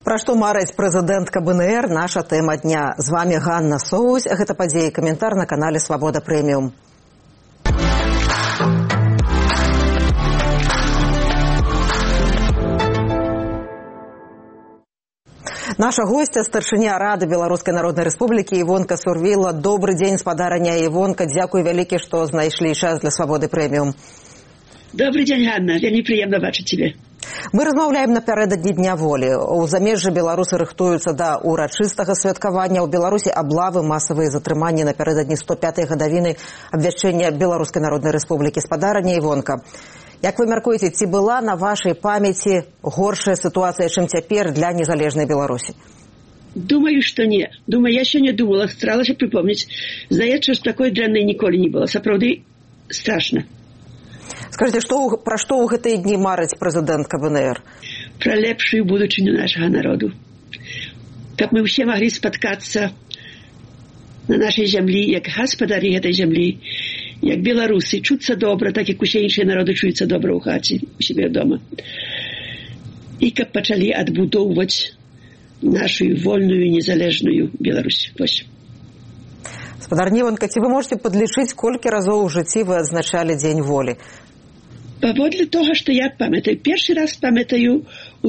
Пра што марыць прэзідэнтка БНР, наша тэма дня. З вами Ганна Соусь. Гэта падзеі каментар на канале Свабода Прэміум. Наша гостя, старшыня Рады Беларускай Народнай Рэспублікі Івонка Сурвіла. Добры дзень, спадарыня Івонка. Дзякуй вялікі, што знайшлі час для Свабоды Прэміум. Добрый день, Ганна. Вельмі прыемна бачыць цябе. Мы размаўляем напярэдадні Дня волі. У замежжы беларусы рыхтуюцца да урачыстага святкавання. У Беларусі аблавы, масавыя затрыманні напярэдадні 105-й гадавіны абвяшчэння Беларускай Народнай Рэспублікі. Спадарыня Івонка, як вы мяркуеце, ці была на вашай памяці горшая сітуацыя, чым цяпер для незалежнай Беларусі? Думаю, што не. Я сёння думала, старалася прыпомніць. Здаецца, што такой дрэннай ніколі не было. Сапраўды страшна. Скажите, пра што ў гэтыя дні марыць прэзідэнтка БНР? Пра лепшую будучыню нашага народу. Каб мы ўсе маглі спаткацца на нашай зямлі, як гаспадары гэтай зямлі, як беларусы, чуцца добра, так як усе іншыя народы чуюцца добра ў хаце, у сябе дома. І каб пачалі адбудоўваць нашу вольную і незалежную Беларусь. Вось. Спадарня Івонка, ці вы можете падлічыць, колькі разоў у жыцці вы адзначалі Дзень волі? Паводле того, што я памятаю, першы раз памятаю у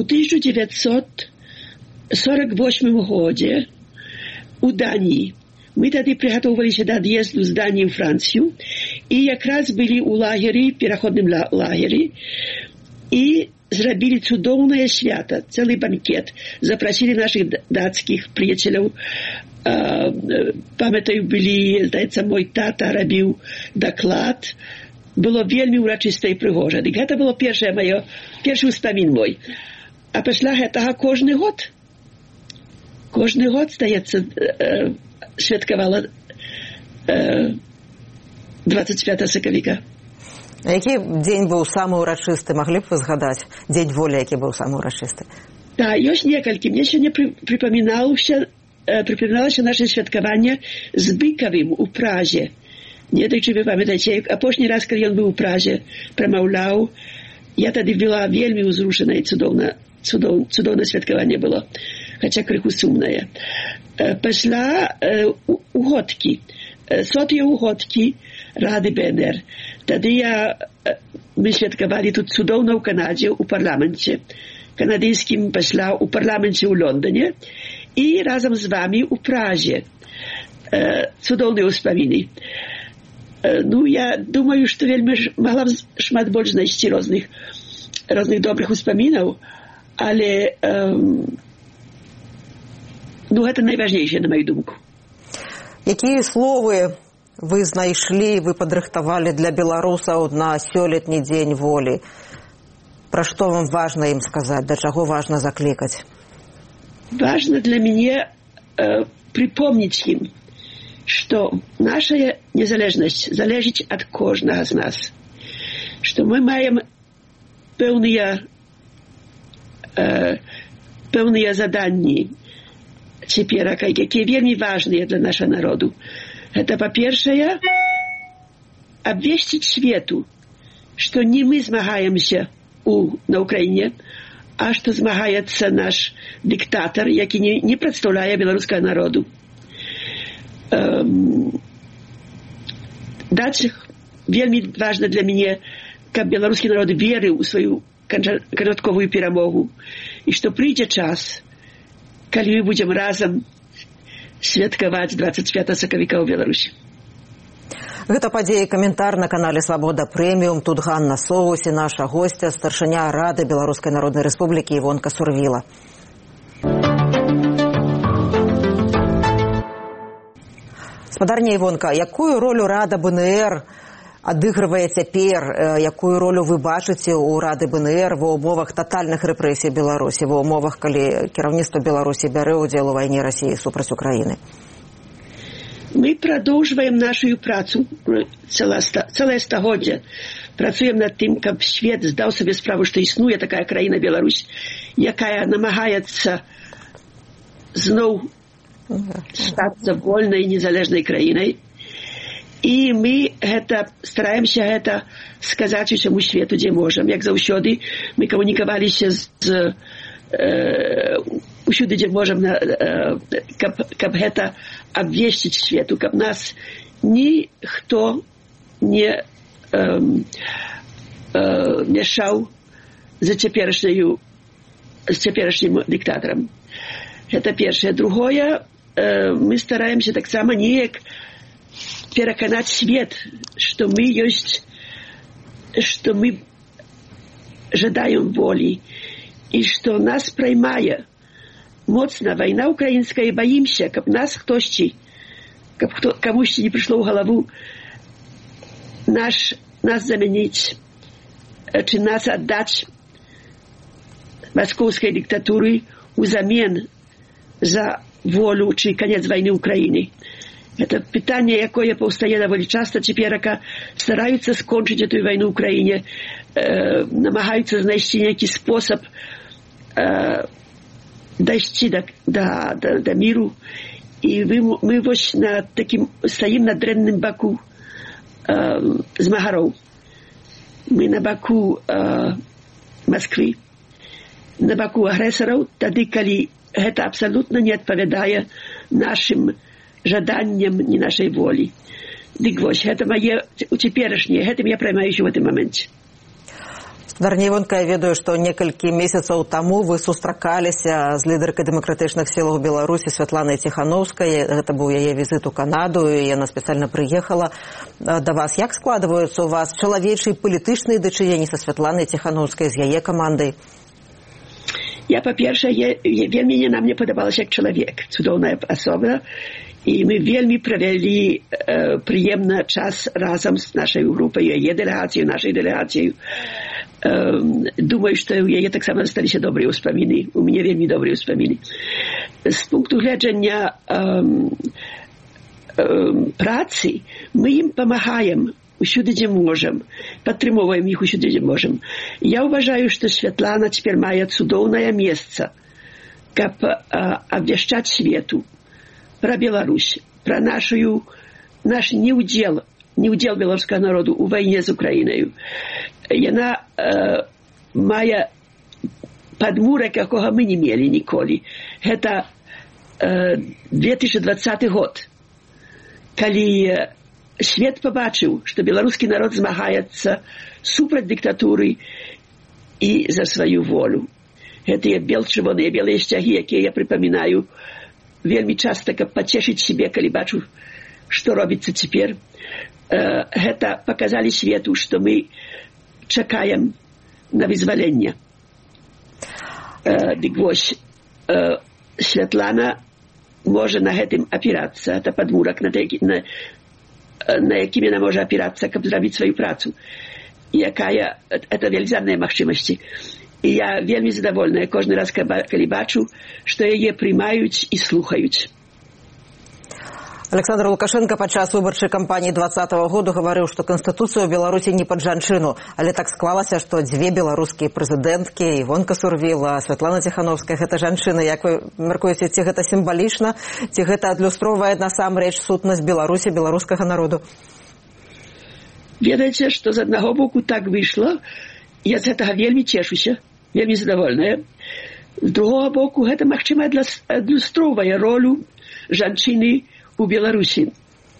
1948 годзе у Даніі. Мы тады прыгатоўваліся да ад'езду з Даніі ў Францыю і якраз былі ў лагеры, пераходным лагеры, і зрабілі цудоўнае свята, цэлы банкет. Запрасілі нашых дацкіх прыяцеляў. Памятаю, былі, здаецца, мой тата рабіў даклад. Было вельмі ўрачыста і прыгожа. Дык гэта было першы ўспамін мой. А пасля гэтага кожны год, здаецца, святкавала 25 сакавіка. А які дзень быў самы ўрачысты? Маглі б вы згадаць? Дзень волі, які быў самы ўрачысты? Так, ёсць некалькі. Мне сёння прыпаміналася наше святкаванне з Быкавым у Празе. Не так, чи ви пам'ятаєте, апошній раз, коли він був у Празі, промовляв, я тоді була вельми узрушена і цудовне святкування було, хоча криху сумне. Після угодки, сотої угодки Ради БНР, тоді ми святкували тут цудовно в Канаді, у парламенті, канадійським після у парламенті у Лондоні, і разом з вами у Празі. Цудовні успоміни. Ну, я думаю, што вельмі магла б шмат больш знайсці розных добрых успамінаў, але гэта найважнейшае, на маю думку. Якія словы вы знайшлі, вы падрыхтавалі для беларусаў на сёлетні Дзень волі? Пра што вам важна ім сказаць, да чаго важна заклікаць? Важна для мяне прыпомніць ім, што наша незалежнасць залежыць ад кожнага з нас. Што мы маем пэўныя заданні цяпер, якія вельмі важныя для нашага народу. Гэта, па-першае, абвесціць свету, што не мы змагаемся на Украіне, а што змагаецца наш дыктатар, які не прадстаўляе беларускага народу. Дальше вельмі важна для мяне, каб беларускі народ верыў у сваю канчатковую перамогу і што прыйдзе час, калі мы будзем разам святкаваць 25 сакавіка ў Беларусі. Гэта падзеі каментар на канале Свабода Прэміум. Тут Ганна Соусь і наша гостя, старшыня Рады Беларускай Народнай Рэспублікі Івонка Сурвіла. Спадарня Івонка, якую ролю Рада БНР адыгрывае цяпер, якую ролю вы бачыце ў Рады БНР ва ўмовах татальных рэпрэсій Беларусі, ва ўмовах, калі кіраўніцтва Беларусі бярэ ўдзел у вайне Расіі супраць Украіны? Мы прадоўжваем нашу працу цэлае стагоддзе. Працуем над тым, каб свет здаў сабе справу, што існуе такая краіна Беларусь, якая намагаецца зноў стацца вольнай незалежнай краінай. І мы стараемся гэта сказаць усяму свету, дзе можам. Як заўсёды, мы камунікаваліся з усюды, дзе можам, каб гэта абвесціць свету, каб нас ніхто не мяшаў з цяперашнім дыктатарам. Гэта першае. Другое, мы стараемся таксама неяк пераканаць свет, што мы ёсць, што мы жадаем волі і што нас праймае моцна вайна украінская, і баімся, каб нас хтосьці, каб камусьці не прыйшло ў галаву нас замяніць, ці нас аддаць маскоўскай дыктатуры ўзамен за волю ці канец вайны ўкраіны. Это пытанне, якое паўстае даволі часта цяперака. Стараюцца скончыць эту вайну ў краіне, намагаюцца знайсці нейкі спосаб дайсці да міру. І мы вось стаім на дрэнным баку змагароў. Мы на баку Масквы, на баку агрэсараў, тады, калі гэта абсалютна не адпавядае нашым жаданням, не нашай волі. Дык вось, гэта мае цяперашняе, гэтым я праймаюся ў гэтым моменце. Гаспадар Івонка, я ведаю, што некалькі месяцаў таму вы сустракаліся з лідаркай дэмакратычных сілаў Беларусі Святланай Ціхановскай. Гэта быў яе візіт у Канаду, і яна спецыяльна прыехала да вас. Як складваюцца у вас чалавечыя і палітычныя дачыненні са Святланай Ціхановскай, з яе камандай? Я, па-першае, вельмі мне падабалася як чалавек, цудоўная асоба, і мы вельмі правялі прыемна час разам з нашай групай, яе дэлегацыяй, нашай дэлегацыяй. Думаю, што ў яе таксама засталіся добрыя ўспаміны. У мяне вельмі добрыя ўспаміны. З пункту гледжання працы мы ім памагаем усюды, дзе можам, падтрымоўваем іх усюды, дзе можам. Я ўважаю, што Святлана цяпер мае цудоўнае месца, каб абвяшчаць свету пра Беларусь, пра наш неўдзел беларускага народу ў вайне з Украінаю. Яна мае падмурак, якога мы не мелі ніколі. Гэта 2020 год, калі свет пабачыў, што беларускі народ змагаецца супраць дыктатуры і за сваю волю. Гэтыя чырвоныя белыя сцягі, якія я прыпамінаю вельмі часта, каб пацешыць сябе, калі бачу, што робіцца цяпер. Гэта паказалі свету, што мы чакаем на вызваленне. Дык вось, Святлана можа на гэтым апірацца. Это падмурак, на якім яна можа апірацца, каб зрабіць сваю працу. Якая, это велізарныя магчымасці. І я вельмі задавольная кожны раз, калі бачу, што яе прымаюць і слухаюць. Александр Лукашенко падчас выбарчай кампаніі 2020 году гаварыў, што Канстытуцыя ў Беларусі не пад жанчыну, але так склалася, што дзве беларускія прэзідэнткі, Івонка Сурвіла, Святлана Ціхановская, гэта жанчыны. Як вы мяркуеце, ці гэта сімвалічна, ці гэта адлюстроўвае насамрэч сутнасць Беларусі, беларускага народу? Ведаеце, што з аднаго боку так выйшла, я з гэтага вельмі цешуся, вельмі задавольная. З другога боку, гэта, магчыма, адлюстроўвае ролю жанчыны у Беларусі.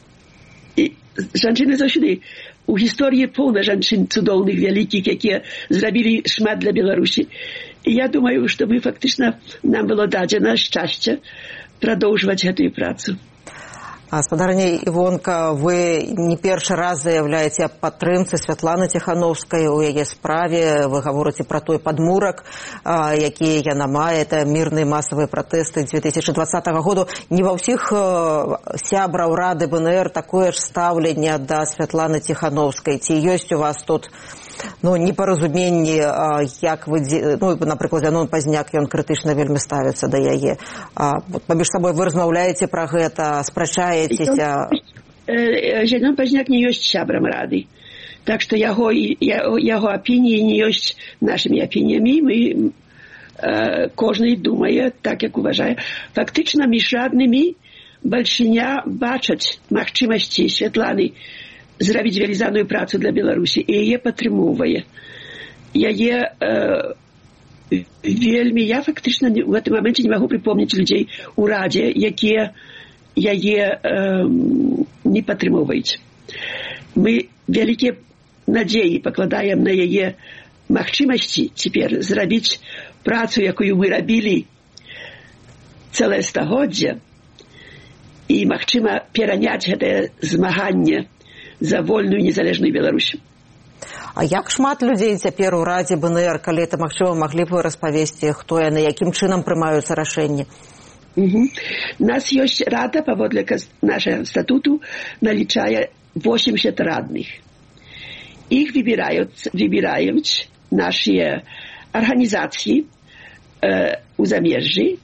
І жанчыны заўсёды у гісторыі поўна жанчын цудоўных, вялікіх, якія зрабілі шмат для Беларусі. І я думаю, што мы фактычна, нам было дадзена шчасце прадоўжваць гэтую працу. Гаспадарыня Івонка, вы не першы раз заяўляеце аб падтрымцы Святланы Ціхановскай у яе справе. Вы гаворыце пра той падмурак, які яна мае. Это мірныя масавыя пратэсты 2020 году. Не ва ўсіх сябраў Рады БНР такое ж стаўленне да Святланы Ціхановскай. Ці ёсць у вас тут непаразуменні, як вы, напрыклад, Зянон Пазняк, ён крытычна вельмі ставіцца да яе. Паміж сабой вы размаўляеце пра гэта, спрачаецеся? Зянон Пазняк не ёсць сябрам Рады. Так што яго апініі не ёсць нашымі апініямі. Кожны думае так, як уважае. Фактычна, між раднымі бальшыня бачаць магчымасці Святланы зрабіць велізарную працу для Беларусі, і яе падтрымоўвае. Яе Вельмі, я фактычна ў гэтым моменце не магу припомніць людзей у Радзе, якія яе не падтрымоўваюць. Мы вялікія надзеі пакладаем на яе магчымасці цяпер зрабіць працу, якую мы рабілі цэлае стагоддзе, і, магчыма, пераняць гэтае змаганне за вольную незалежную Беларусь. А як шмат людзей цяпер у Радзе БНР, калі это магчыма, маглі б вы распавесці, хто яны, якім чынам прымаюцца рашэнні? Нас ёсць рада, паводле нашага статуту, налічае 80 радных. Іх выбіраюць нашыя арганізацыі у замежжы,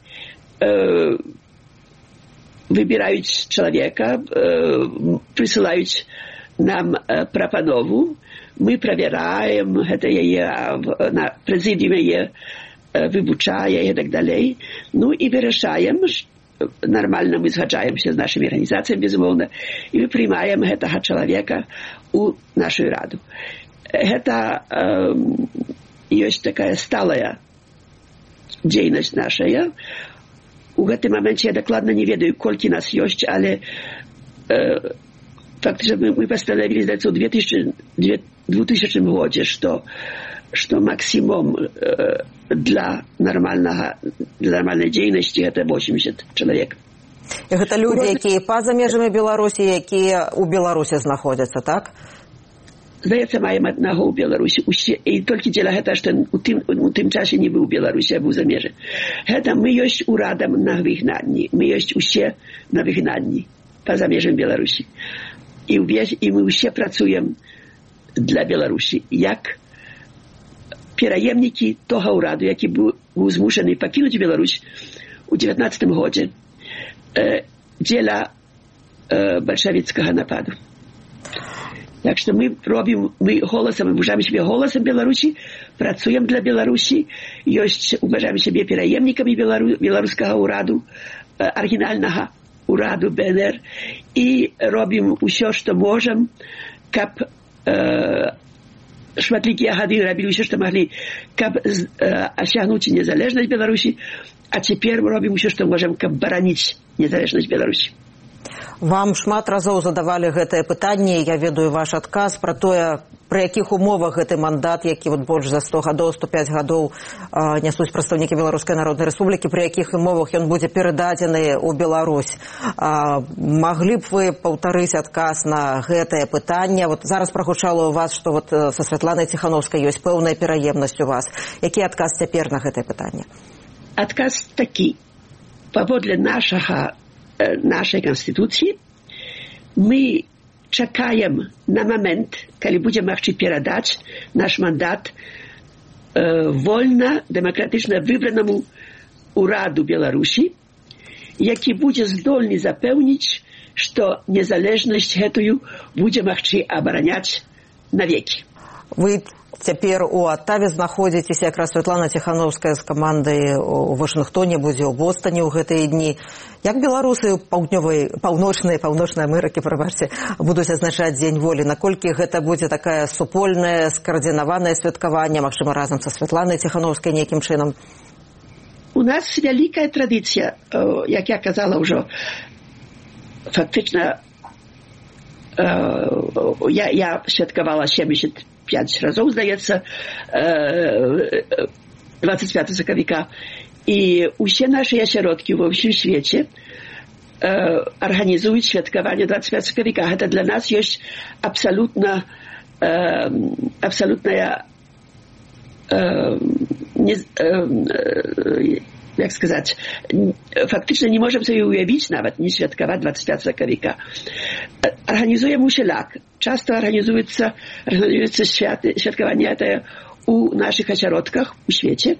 выбіраюць чалавека, прысылаюць нам прапанову, мы правяраем гэта яе, на прэзідыум яе вывучае і так далей. Ну і вырашаем, нармальна мы згаджаемся з нашымі арганізацыямі, безумоўна, і мы прымаем гэтага чалавека у нашу раду. Гэта ёсць такая сталая дзейнасць нашая. У гэтым моменце я дакладна не ведаю, колькі нас ёсць, але фактычна мы пастанавілі, здаецца, у 2000 годзе, што максімум для нармальнай дзейнасці гэта 80 чалавек. І гэта людзі, якія па-за межамі Беларусі, якія ў Беларусі знаходзяцца, так? Здаецца, маем аднаго ў Беларусі. І толькі дзеля гэта, што у тым часе не быў у Беларусі, а быў за межы. Гэта мы ёсць урадам на выгнанні. Мы ёсць усе на выгнанні па-за межам Беларусі. І мы ўсе працуем для Беларусі, як пераемнікі тога ўраду, які быў змушаны пакінуць Беларусь у 19 годзе дзеля бальшавіцкага нападу. Так што мы уважаем сябе голасам Беларусі, працуем для Беларусі, уважаем сябе пераемнікамі беларускага ўраду, арыгінальнага ўраду БНР, і робім усё, што можам, каб шматлікія гады рабілі ўсё, што маглі, каб асягнуць незалежнасць Беларусі, а цяпер робім усё, што можам, каб бараніць незалежнасць Беларусі. Вам шмат разоў задавалі гэтае пытанне, я ведаю ваш адказ пра тое, пры якіх умовах гэты мандат, які больш за 100 гадоў, 105 гадоў нясуць прадстаўнікі Беларускай Народнай Рэспублікі, пры якіх умовах ён будзе перададзены ў Беларусь. Маглі б вы паўтарыць адказ на гэтае пытанне? Зараз прагучала ў вас, што са Святланай Ціхановскай ёсць пэўная пераемнасць у вас. Які адказ цяпер на гэтае пытанне? Адказ такі. Паводле нашай канстытуцыі мы чакаем на момент, калі будзе магчы перадаць наш мандат вольна, дэмакратычна выбранаму ўраду Беларусі, які будзе здольны запэўніць, што незалежнасць гэтую будзе магчы абараняць навекі. Вы цяпер у Аттаве знаходзіцеся, якраз Святлана Ціхановская з камандай у Вашынгтоне будзе ў Бостане ў гэтыя дні. Як беларусы паўночнай Амерыкі, будуць адзначаць Дзень волі? Наколькі гэта будзе такая супольная, скаардынаванае святкаванне, магчыма, разам са Святланай Ціхановскай нейкім чынам? У нас вялікая традыцыя, як я казала ўжо, фактычна я святкавала 75 разоў, здаецца, 25 сакавіка. І усе нашы асяродкі ва ўсім свеце арганізуюць святкаванне 25 сакавіка. Гэта для нас ёсць абсалютная як сказаць, фактычна не можам сабе уявіць нават не святкаваць 25 сакавіка. Арганізуем усяляк. Часта арганізуецца святкаванне гэтае у нашых асяродках у свеце.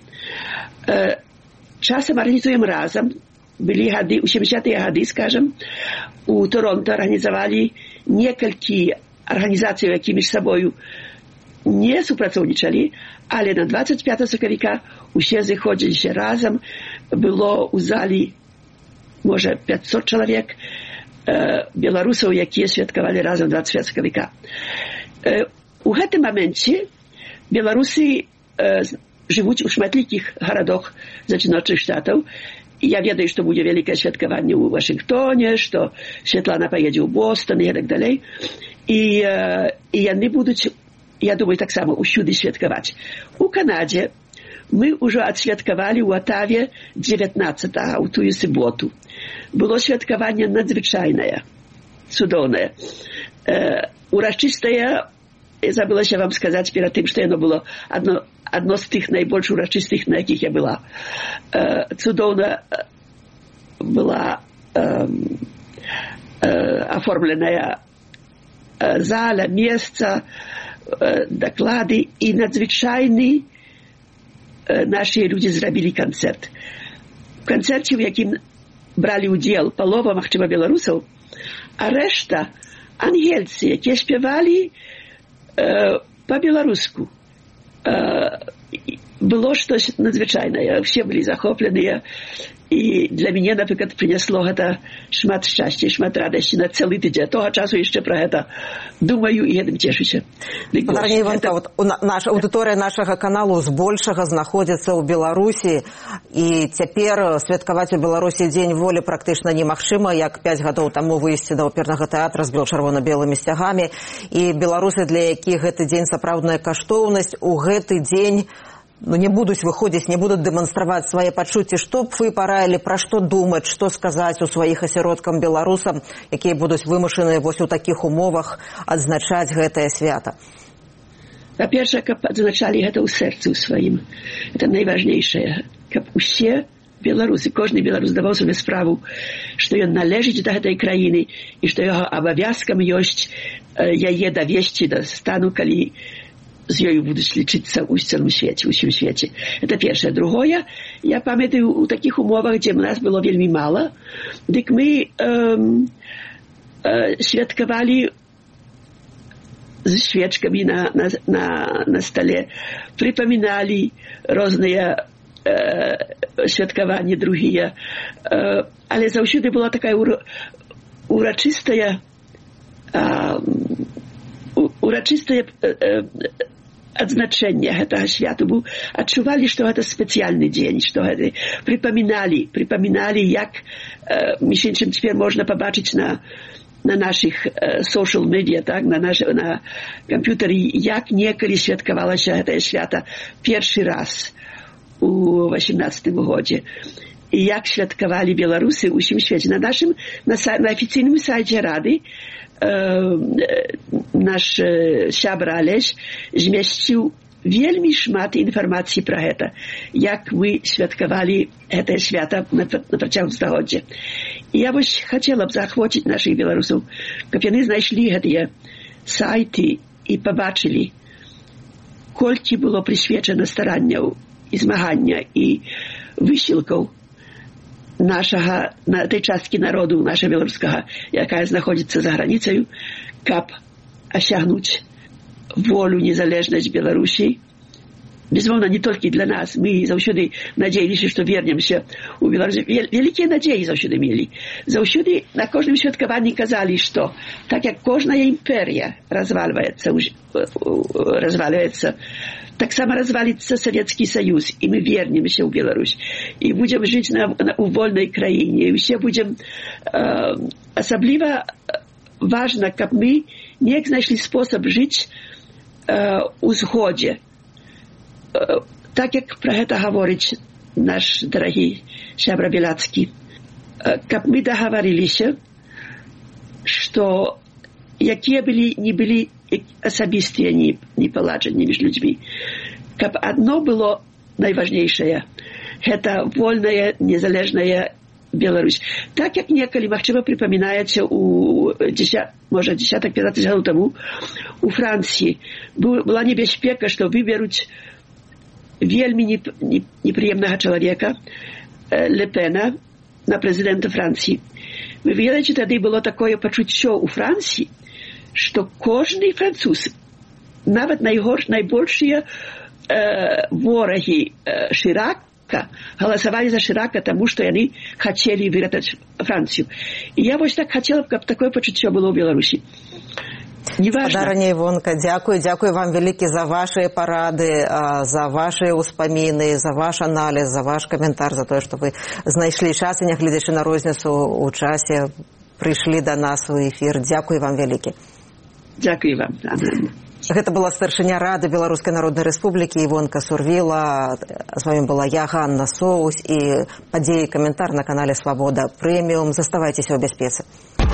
Часам арганізуем разам. Былі гады, у 70-е гады, скажам, у Торонто арганізавалі некалькі арганізацый, які між сабою не супрацоўнічалі, але на 25 сакавіка усе зыходзіліся разам. Было ў залі, можа, 500 чалавек беларусаў, якія святкавалі разам 25 сакавіка. У гэтым моменце беларусы жывуць у шматлікіх гарадах Зачыночых Штатаў. І я ведаю, што будзе вялікае святкаванне ў Вашынгтоне, што Святлана паедзе ў Бостон і так далей. І яны будуць, я думаю, таксама ўсюды святкаваць. У Канадзе мы ўжо адсвяткавалі ў Атаве 19-го, у тую суботу. Было святкаванне надзвычайнае, цудоўнае, урачыстае. Забылася вам сказаць перад тым, што яно было адно з тых найбольш урачыстых, на якіх я была. Цудоўна была аформленая зала, месца, даклады і надзвычайны нашы людзі зрабілі канцэрт. В канцэрце, у якім бралі ўдзел палова, магчыма, беларусаў, а рэшта ангельцы, якія спявалі по-беларуску. Было штось надзвычайнае. Все былі захопленыя. І для мяне, напрыклад, прынесло гэта шмат шчасця, шмат радасці на цэлы тыдзень. Того часу яшчэ пра гэта думаю і гэтым цешуся. Дар'я Іванка, наша аўдыторыя нашага каналу збольшага знаходзіцца ў Беларусі, і цяпер святкаваць у Беларусі Дзень волі практычна немагчыма, як 5 гадоў таму выйсці да опернага тэатра з чырвона-белымі сцягамі. І беларусы, для якіх гэты дзень сапраўдная каштоўнасць, у гэты дзень не будуць выходзіць, не будуць дэманстраваць свае пачуцці. Што б вы параілі, пра што думаць, што сказаць у сваіх асяродкам беларусам, якія будуць вымушаныя вось у такіх умовах адзначаць гэтае свята? Па-першае, каб адзначалі гэта ў сэрцы ў сваім. Гэта найважнейшае. Каб усе беларусы, кожны беларус даваў сабе справу, што ён належыць да гэтай краіны і што яго абавязкам ёсць яе давесці да стану, калі з ёю будуць лічыцца ў цэлым свеце, ўсім свеце. Это першае. Другое, я памятаю, у такіх умовах, дзе нас было вельмі мала, дык мы святкавалі з свечкамі на стале, прыпаміналі розныя святкаванні другія. Але заўсёды была такая урачыстая адзначэнне гэтага святу. Адчувалі, што гэта спецыяльны дзень, што гэта прыпаміналі, як, між іншым, цяпер можна пабачыць на нашых social media, так, на камп'ютары, як некалі святкавалася гэтае свята першы раз у 18-м годзе. І як святкавалі беларусы ў усім свеце. На афіцыйным сайце Рады наш сябра Алесь змясціў вельмі шмат інфармацыі пра гэта, як мы святкавалі гэтае свята на працягу стагоддзя. І я вось хацела б заахвоціць нашых беларусаў, каб яны знайшлі гэтыя сайты і пабачылі, колькі было прысвечана старанняў і змагання і высілкаў нашага, на tej часткі народу, нашага беларускага, якая знаходзіцца за граніцаю, каб асягнуць волю, незалежнасць Беларусі. Безумоўна, не толькі для нас. Мы заўсёды надеяліся, што вернемся ў Беларусі. Вялікія надзеі заўсёды мелі. Заўсёды на кожным святкаванні казалі, што так як кожная імперія развальваецца, таксама развалится Советский Союз, и мы вернемся в Беларусь, и будем жить у вольной краине, и все будем... Особливо важно, как мы неяк нашли способ жить у згоде. Так, как про это говорит наш дорогий сябра Белацкий. Как мы договорились, что якія не были асабістыя непаладжанні між людзьмі. Каб адно было найважнейшае, гэта вольная, незалежная Беларусь. Так, як некалі, магчыма, прыпамінаеце можа, 10-15 гадоў таму у Францыі была небяспека, што выберуць вельмі непрыемнага чалавека Ле Пена на прэзідэнта Францыі. Вы ведаеце, тады было такое пачуццё у Францыі, што кожны француз, нават найбольшыя ворагі Шырака, галасавалі за Шырака, таму што яны хацелі выратаваць Францыю. І я вось так хацела б, каб такое пачуццё было ў Беларусі. Гаспадарыня Івонка, дзякую вам вялікі за вашыя парады, за вашыя ўспаміны, за ваш аналіз, за ваш каментар, за тое, што вы знайшлі час і, нягледзячы на розніцу ў часе, прыйшлі да нас у эфір. Дзякуй вам вялікі. Дзякуй вам. Гэта была старшыня Рады Беларускай Народнай Рэспублікі Івонка Сурвіла. З вамі была я, Ганна Соус, і падзеі каментар на канале Свабода Прэміум. Заставайцеся ў бяспецы.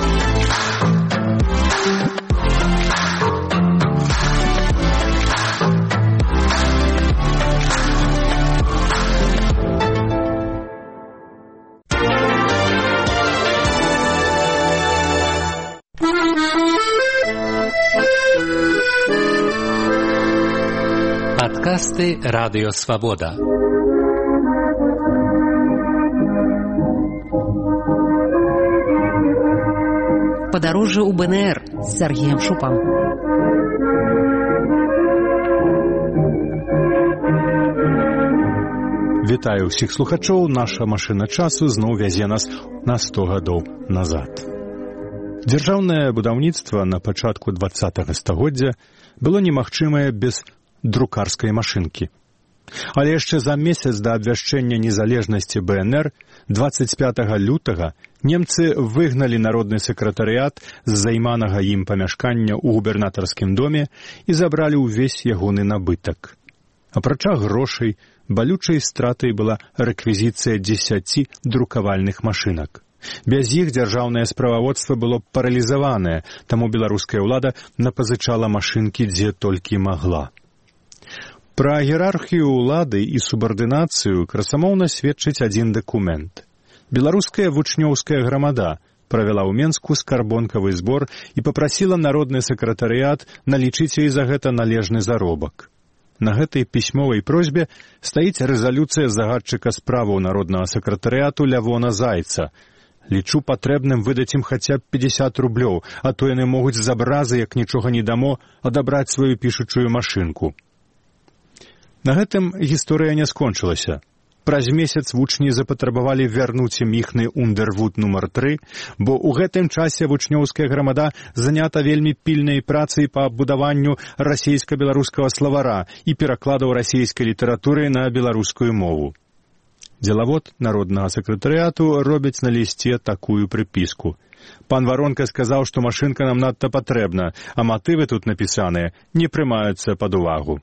Подкасты «Радио Свобода». Подорожжа у БНР с Сергеем Шупом. Вітаю ўсіх слухачоў. Наша машына часу зноў вязе нас на 100 гадоў назад. Дзяржаўнае будаўніцтва на пачатку 20-го стагоддзя было немагчымае без друкарскай машынкі. Але яшчэ за месяц да абвяшчэння незалежнасці БНР 25 лютага немцы выгналі народны сакратарыят з займанага ім памяшкання ў губернатарскім доме і забралі ўвесь ягоны набытак. Апрача грошай, балючай стратай была рэквізіцыя 10 друкавальных машынак. Без іх дзяржаўнае справаводства было паралізаванае, таму беларуская ўлада напазычала машынкі дзе толькі магла. Пра іерархію ўлады і субардынацыю красамоўна сведчыць адзін дакумент. Беларуская вучнёўская грамада правяла ў Менску скарбонкавы збор і папрасіла народны сакратарыят налічыць ёй за гэта належны заробак. На гэтай пісьмовай просьбе стаіць рэзалюцыя загадчыка справаў народнага сакратарыяту Лявона Зайца. Лічу патрэбным выдаць ім хаця б 50 рублёў, а то яны могуць з абразы, як нічога не дамо, адабраць сваю пішучую машынку. На гэтым гісторыя не скончылася. Праз месяц вучні запатрабавалі вярнуць ім іхны Ундервуд нумар 3, бо ў гэтым часе вучнёўская грамада занята вельмі пільнай працай па будаванню расейска-беларускага словара і перакладаў расійскай літаратуры на беларускую мову. Дзелавод народнага сакратарыяту робіць на лісце такую прыпіску. Пан Варонка сказаў, што машынка нам надта патрэбна, а матывы тут напісаныя не прымаюцца пад увагу.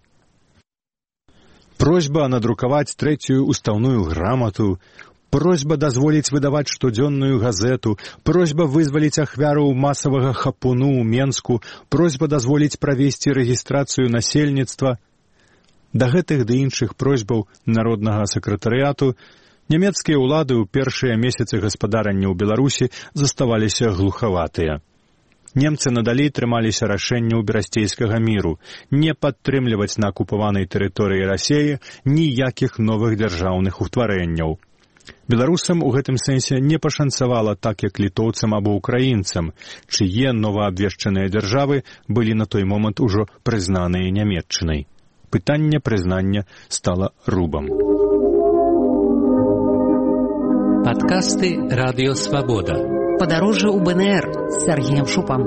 Просьба надрукаваць 3-ю устаўную грамату, просьба дазволіць выдаваць штодзённую газету, просьба вызваліць ахвяраў масавага хапуну ў Менску, просьба дазволіць правесці рэгістрацыю насельніцтва. Да гэтых ды іншых просьбаў народнага сакратарыяту нямецкія ўлады ў першыя месяцы гаспадарання ў Беларусі заставаліся глухаватыя. Немцы надалей трымаліся рашэнняў берасцейскага міру не падтрымліваць на акупаванай тэрыторыі Расеі ніякіх новых дзяржаўных утварэнняў. Беларусам у гэтым сэнсе не пашанцавала так, як літоўцам або украінцам, чые новаабвешчаныя дзяржавы былі на той момант ужо прызнаныя Нямецчынай. Пытанне прызнання стала рубам. Подкасты «Радио Свобода». Подорожжа у БНР с Сергеем Шупом.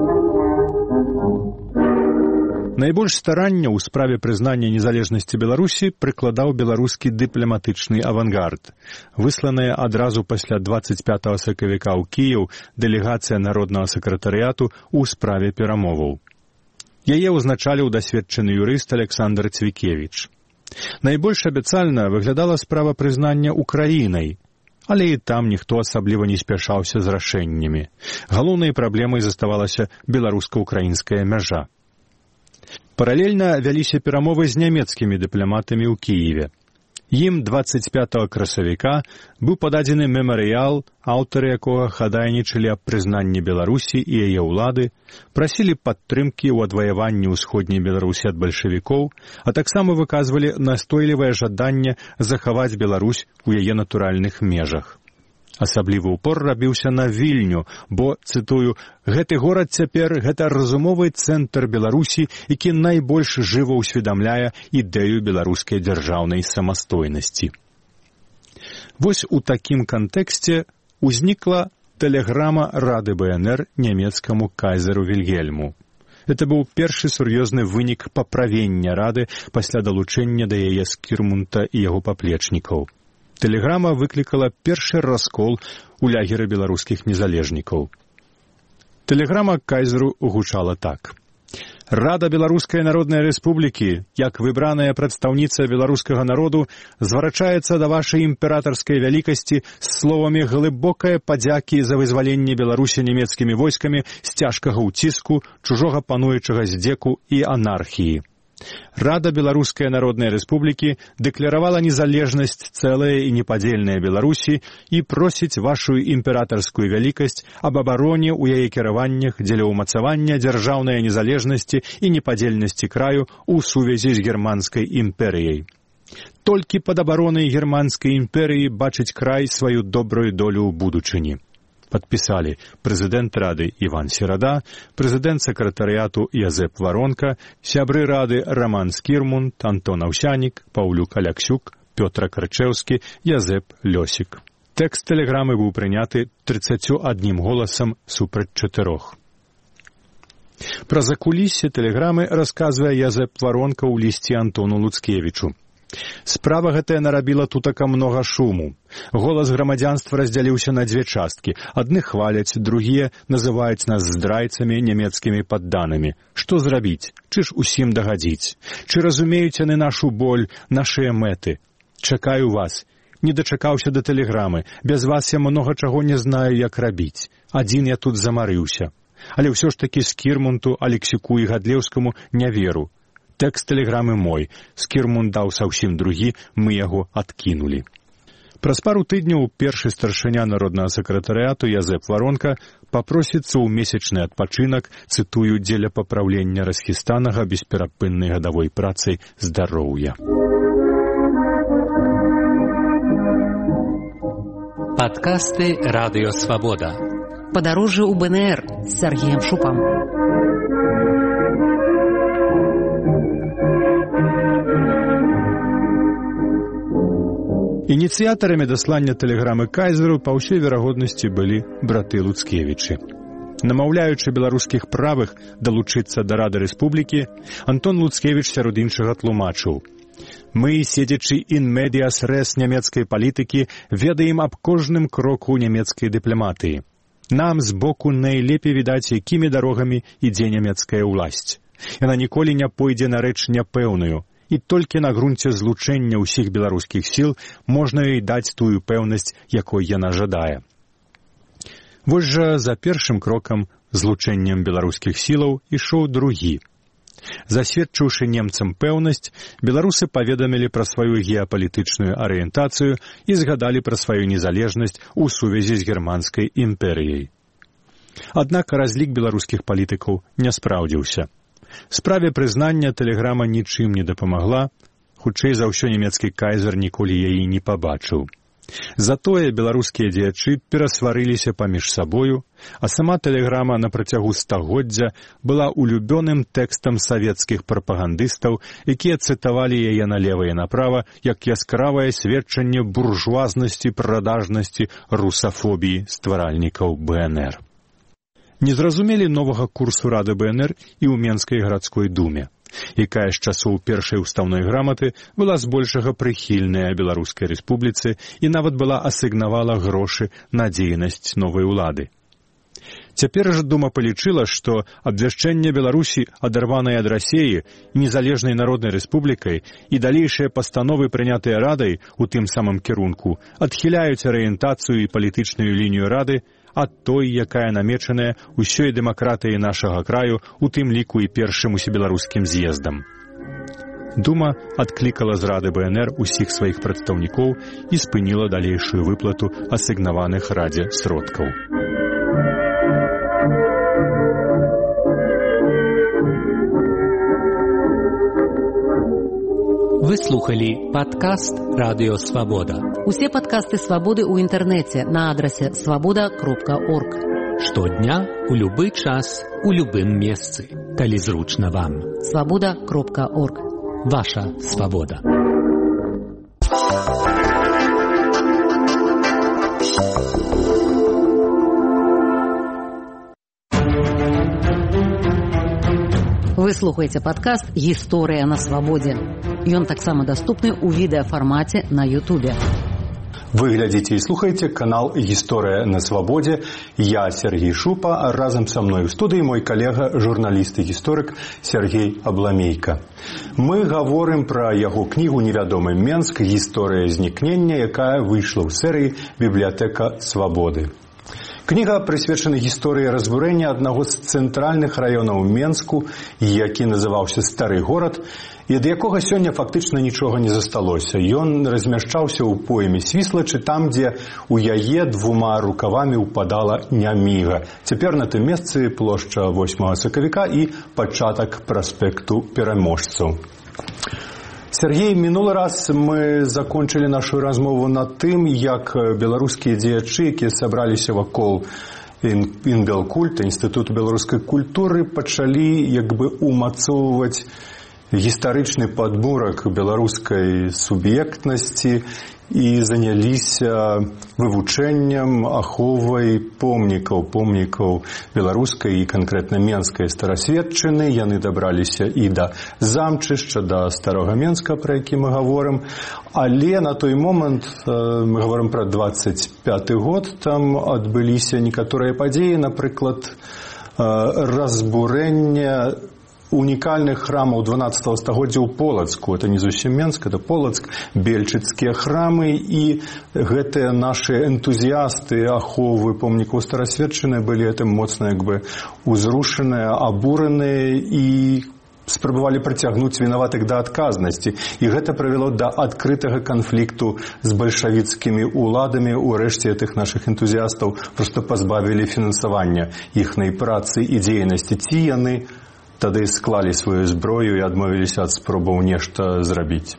Найбольш старання ў справе прызнання незалежнасці Беларусі прыкладаў беларускі дыпламатычны авангард. Высланая адразу пасля 25 сакавіка ў Кіеў дэлегацыя народнага сакратарыяту ў справе перамоваў. Яе ўзначаліў дасведчаны юрыст Александр Цвікевіч. Найбольш абяцальна выглядала справа прызнання Украінай, але і там ніхто асабліва не спяшаўся з рашэннямі. Галоўнай праблемай заставалася беларуска-украінская мяжа. Паралельна вяліся перамовы з нямецкімі дыпламатамі ў Кіеве. Ім 25 красавіка быў пададзены мемарыял, аўтары якога хадайнічалі аб прызнанні Беларусі і яе ўлады, прасілі падтрымкі ў адваяванні ўсходняй Беларусі ад бальшавікоў, а таксама выказвалі настойлівае жаданне захаваць Беларусь у яе натуральных межах. Асаблівы ўпор рабіўся на Вільню, бо, цытую, «Гэты горад цяпер – гэта разумовы цэнтр Беларусі, які найбольш жыва ўсведамляе ідэю беларускай дзяржаўнай самастойнасці». Вось у такім кантэксце ўзнікла тэлеграма Рады БНР нямецкаму кайзеру Вільгельму. Гэта быў першы сур'ёзны вынік паправення рады пасля далучэння да яе Скірмунта і яго паплечнікаў. Тэлеграма выклікала першы раскол у лагеры беларускіх незалежнікаў. Тэлеграма кайзеру гучала так. Рада Беларускай Народнай Рэспублікі, як выбраная прадстаўніца беларускага народу, зварачаецца да вашай імператарскай вялікасці з словамі глыбокае падзякі за вызваленне Беларусі нямецкімі войскамі з цяжкага ўціску, чужога пануючага здзеку і анархіі. Рада Беларускай Народнай Рэспублікі дэкларавала незалежнасць цэлая і непадзельная Беларусі і просіць вашу імператарскую вялікасць аб абароне ў яе кіраваннях дзеля ўмацавання дзяржаўнай незалежнасці і непадзельнасці краю ў сувязі з германскай імперыяй. Толькі пад абаронай германскай імперыі бачыць край сваю добрую долю ў будучыні. Падпісалі прэзідэнт рады Іван Серада, прэзідэнт сакратарыяту Язэп Варонка, сябры рады Раман Скірмунт, Антон Аўсянік, Паўлюк Аляксюк, Пётр Карчэўскі, Язэп Лёсік. Тэкст тэлеграмы быў прыняты 31 голасам супраць 4. Пра закуліссе тэлеграмы расказвае Язэп Варонка ў лісце Антону Луцкевічу. Справа гэтая нарабіла тутака многа шуму. Голас грамадзянства раздзяліўся на дзве часткі. Адны хваляць, другія называюць нас здрайцамі, нямецкімі падданымі. Што зрабіць? Чы ж усім дагадзіць? Чы разумеюць яны нашу боль, нашыя мэты? Чакаю вас. Не дачакаўся да тэлеграмы. Без вас я многа чаго не знаю, як рабіць. Адзін я тут замарыўся. Але ўсё ж такі Скірмунту, Алексіку і Гадлеўскаму не веру. Тэкст тэлеграмы мой. Скірмунт даў зусім другі, мы яго адкінулі. Праз пару тыдняў першы старшыня народнага сакратарыяту Язэп Варонка папросіцца ў месячны адпачынак, цытую, дзеля папраўлення расхістанага бесперапыннай гадавой працай здароўя. Падкасты Радыё Свабода. Падарожжа ў БНР з Сергеем Шупам. Ініцыятарамі даслання тэлеграмы кайзеру па ўсёй верагоднасці былі браты Луцкевічы. Намаўляючы беларускіх правых далучыцца да Рады Рэспублікі, Антон Луцкевіч сярод іншага тлумачыў. Мы, седзячы ін медіас рэс нямецкай палітыкі, ведаем аб кожным кроку нямецкай дыпламатыі. Нам збоку найлепей відаць, якімі дарогамі ідзе нямецкая ўласць. Яна ніколі не пойдзе на рэч няпэўную, і толькі на грунце злучэння ўсіх беларускіх сіл можна ёй даць тую пэўнасць, якой яна жадае. Вось жа за першым крокам, злучэннем беларускіх сілаў, ішоў другі. Засведчыўшы немцам пэўнасць, беларусы паведамілі пра сваю геапалітычную арыентацыю і згадалі пра сваю незалежнасць у сувязі з германскай імперыяй. Аднак разлік беларускіх палітыкаў не спраўдзіўся. Справе прызнання тэлеграма нічым не дапамагла, хутчэй за ўсё нямецкі кайзер ніколі яе не пабачыў. Затое беларускія дзеячы перасварыліся паміж сабою, а сама тэлеграма на працягу стагоддзя была улюбёным тэкстам савецкіх прапагандыстаў, якія цытавалі яе налева і направа як яскравае сведчанне буржуазнасці, прадажнасці, русафобіі стваральнікаў БНР. Не зразумелі новага курсу Рады БНР і ў Менскай гарадской думе, якая з часоў першай устаўной граматы была збольшага прыхільная Беларускай рэспубліцы і нават была асігнавала грошы на дзейнасць новай улады. Цяпер жа дума палічыла, што абвяшчэнне Беларусі, адарванай ад Расіі, незалежнай народнай рэспублікай і далейшыя пастановы, прынятыя Радай у тым самым кірунку, адхіляюць арыентацыю і палітычную лінію Рады ад той, якая намечаная ўсёй дэмакратыяй нашага краю, у тым ліку і першым усебеларускім з'ездам. Дума адклікала з Рады БНР усіх сваіх прадстаўнікоў і спыніла далейшую выплату асігнаваных Радзе сродкаў. Вы слухали падкаст Радыё Свабода. Усе падкасты Свабоды ў інтэрнэце на адрасе свабода.орг. Штодня, у любы час, у любым месцы, калі зручна вам. Свабода.орг. Ваша свабода. Вы слухаеце падкаст «Гісторыя на свабодзе». Ён таксама даступны ў відэафармаце на Ютубе. Вы глядзіце і слухаеце канал «Гісторыя на свабодзе». Я Сергей Шупа, а разам са мной у студыі мой калега, журналіст і гісторык Сергей Абламейка. Мы гаворым пра яго кнігу «Невядомы Менск. Гісторыя знікнення», якая выйшла ў серыі «Бібліятэка свабоды». Кніга прысвечана гісторыі разбурэння аднаго з цэнтральных раёнаў Менску, які называўся Стары горад, і ад якога сёння фактычна нічога не засталося. Ён размяшчаўся ў пойме Свіслачы, там, дзе у яе двума рукавамі ўпадала Няміга. Цяпер на тым месцы плошча 8 сакавіка і пачатак праспекту Пераможцаў. Сергей, минулый раз мы закончили нашу размову над тым, як беларускія дзеячы, якія сабраліся вакол Інбелкульта, Інстытуту беларускай культуры, пачалі як бы умацоўваць гістарычны падмурак беларускай суб'ектнасці і заняліся вывучэннем, аховай помнікаў беларускай і канкрэтна менскай старасветчыны. Яны дабраліся і да замчышча, да Старога Менска, пра які мы гаворым. Але на той момант, мы гаворым пра 25-й год, там адбыліся некаторыя падзеі, напрыклад, разбурэнне унікальных храмаў 12 стагоддзя ў Полацку. Это не зусім Менск, это Полацк, бельчыцкія храмы, і гэтыя нашы энтузіасты аховы помнікаў старасветчыны былі гэтым моцна як бы узрушаныя, абураныя і спрабавалі прыцягнуць вінаватых да адказнасці. І гэта прывяло да адкрытага канфлікту з бальшавіцкімі ўладамі. Урэшце гэтых нашых энтузіастаў проста пазбавілі фінансавання іхнай працы і дзейнасці. Ці яны тады склалі сваю зброю і адмовіліся ад спробаў нешта зрабіць?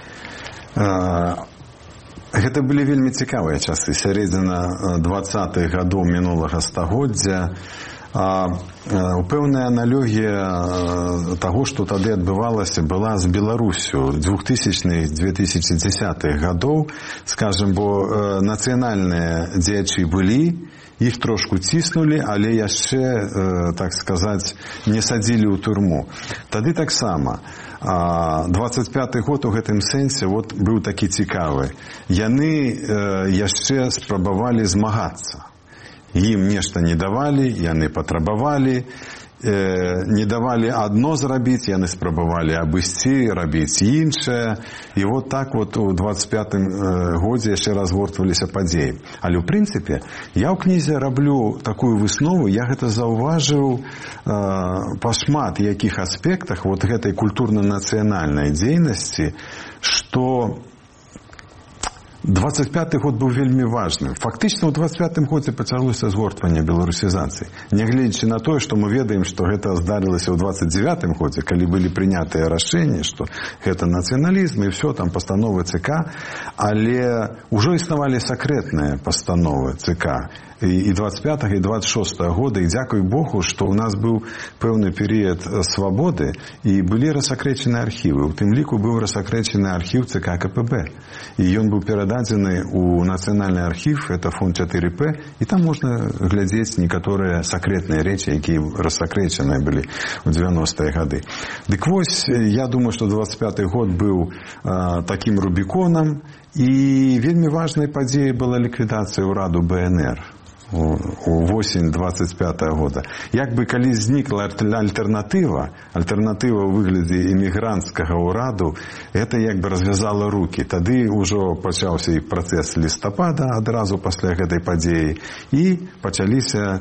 Гэта былі вельмі цікавыя часы, сярэдзіна 20-х гадоў мінулага стагоддзя. Пэўная аналогія таго, што тады адбывалася, была з Беларусю 2000-2010 гадоў, скажем, бо нацыянальныя дзеячы былі, іх трошку ціснулі, але яшчэ, так сказаць, не садзілі ў турму. Тады таксама 25-й год у гэтым сэнсе быў такі цікавы. Яны яшчэ спрабавалі змагацца. Ім нешта не давалі, яны патрабавалі, не давалі адно зрабіць, яны спрабавалі абысці, рабіць іншае. І так у 25-м годзе яшчэ разгортваліся падзеі. Але ў прынцыпе, я ў кнізе раблю такую выснову, я гэта заўважыў па шмат якіх аспектах гэтай культурна-нацыянальнай дзейнасці, што 25-й год быў вельмі важным. Фактычна ў 25-м годзе пачалося згортванне беларусізацыі. Нягледзячы на тое, што мы ведаем, што гэта здарылася ў 29-м годзе, калі былі прынятыя рашэнні, што гэта нацыяналізм і ўсё, там пастановы ЦК, але ўжо існавалі сакрэтныя пастановы ЦК і 25-го, і 26-го года, і дзякуй Богу, што ў нас быў пэўны перыяд свабоды і былі рассакрэчаны архівы. У тым ліку быў рассакрэчаны архіў ЦК КПБ. І ён быў перададзены ў нацыянальны архів, это фонд 4П, і там можна глядзець некаторыя сакрэтныя рэчы, якія рассакрэчаныя былі ў 90-е гады. Дык вось, я думаю, што 25-й год быў такім рубіконам, і вельмі важнай падзеяй была ліквідацыя ўраду БНР у восень 25-го года. Як бы калі знікла альтэрнатыва ў выглядзе эмігранцкага ўраду, гэта як бы развязала рукі. Тады ўжо пачаўся і працэс лістапада адразу пасля гэтай падзеі, і пачаліся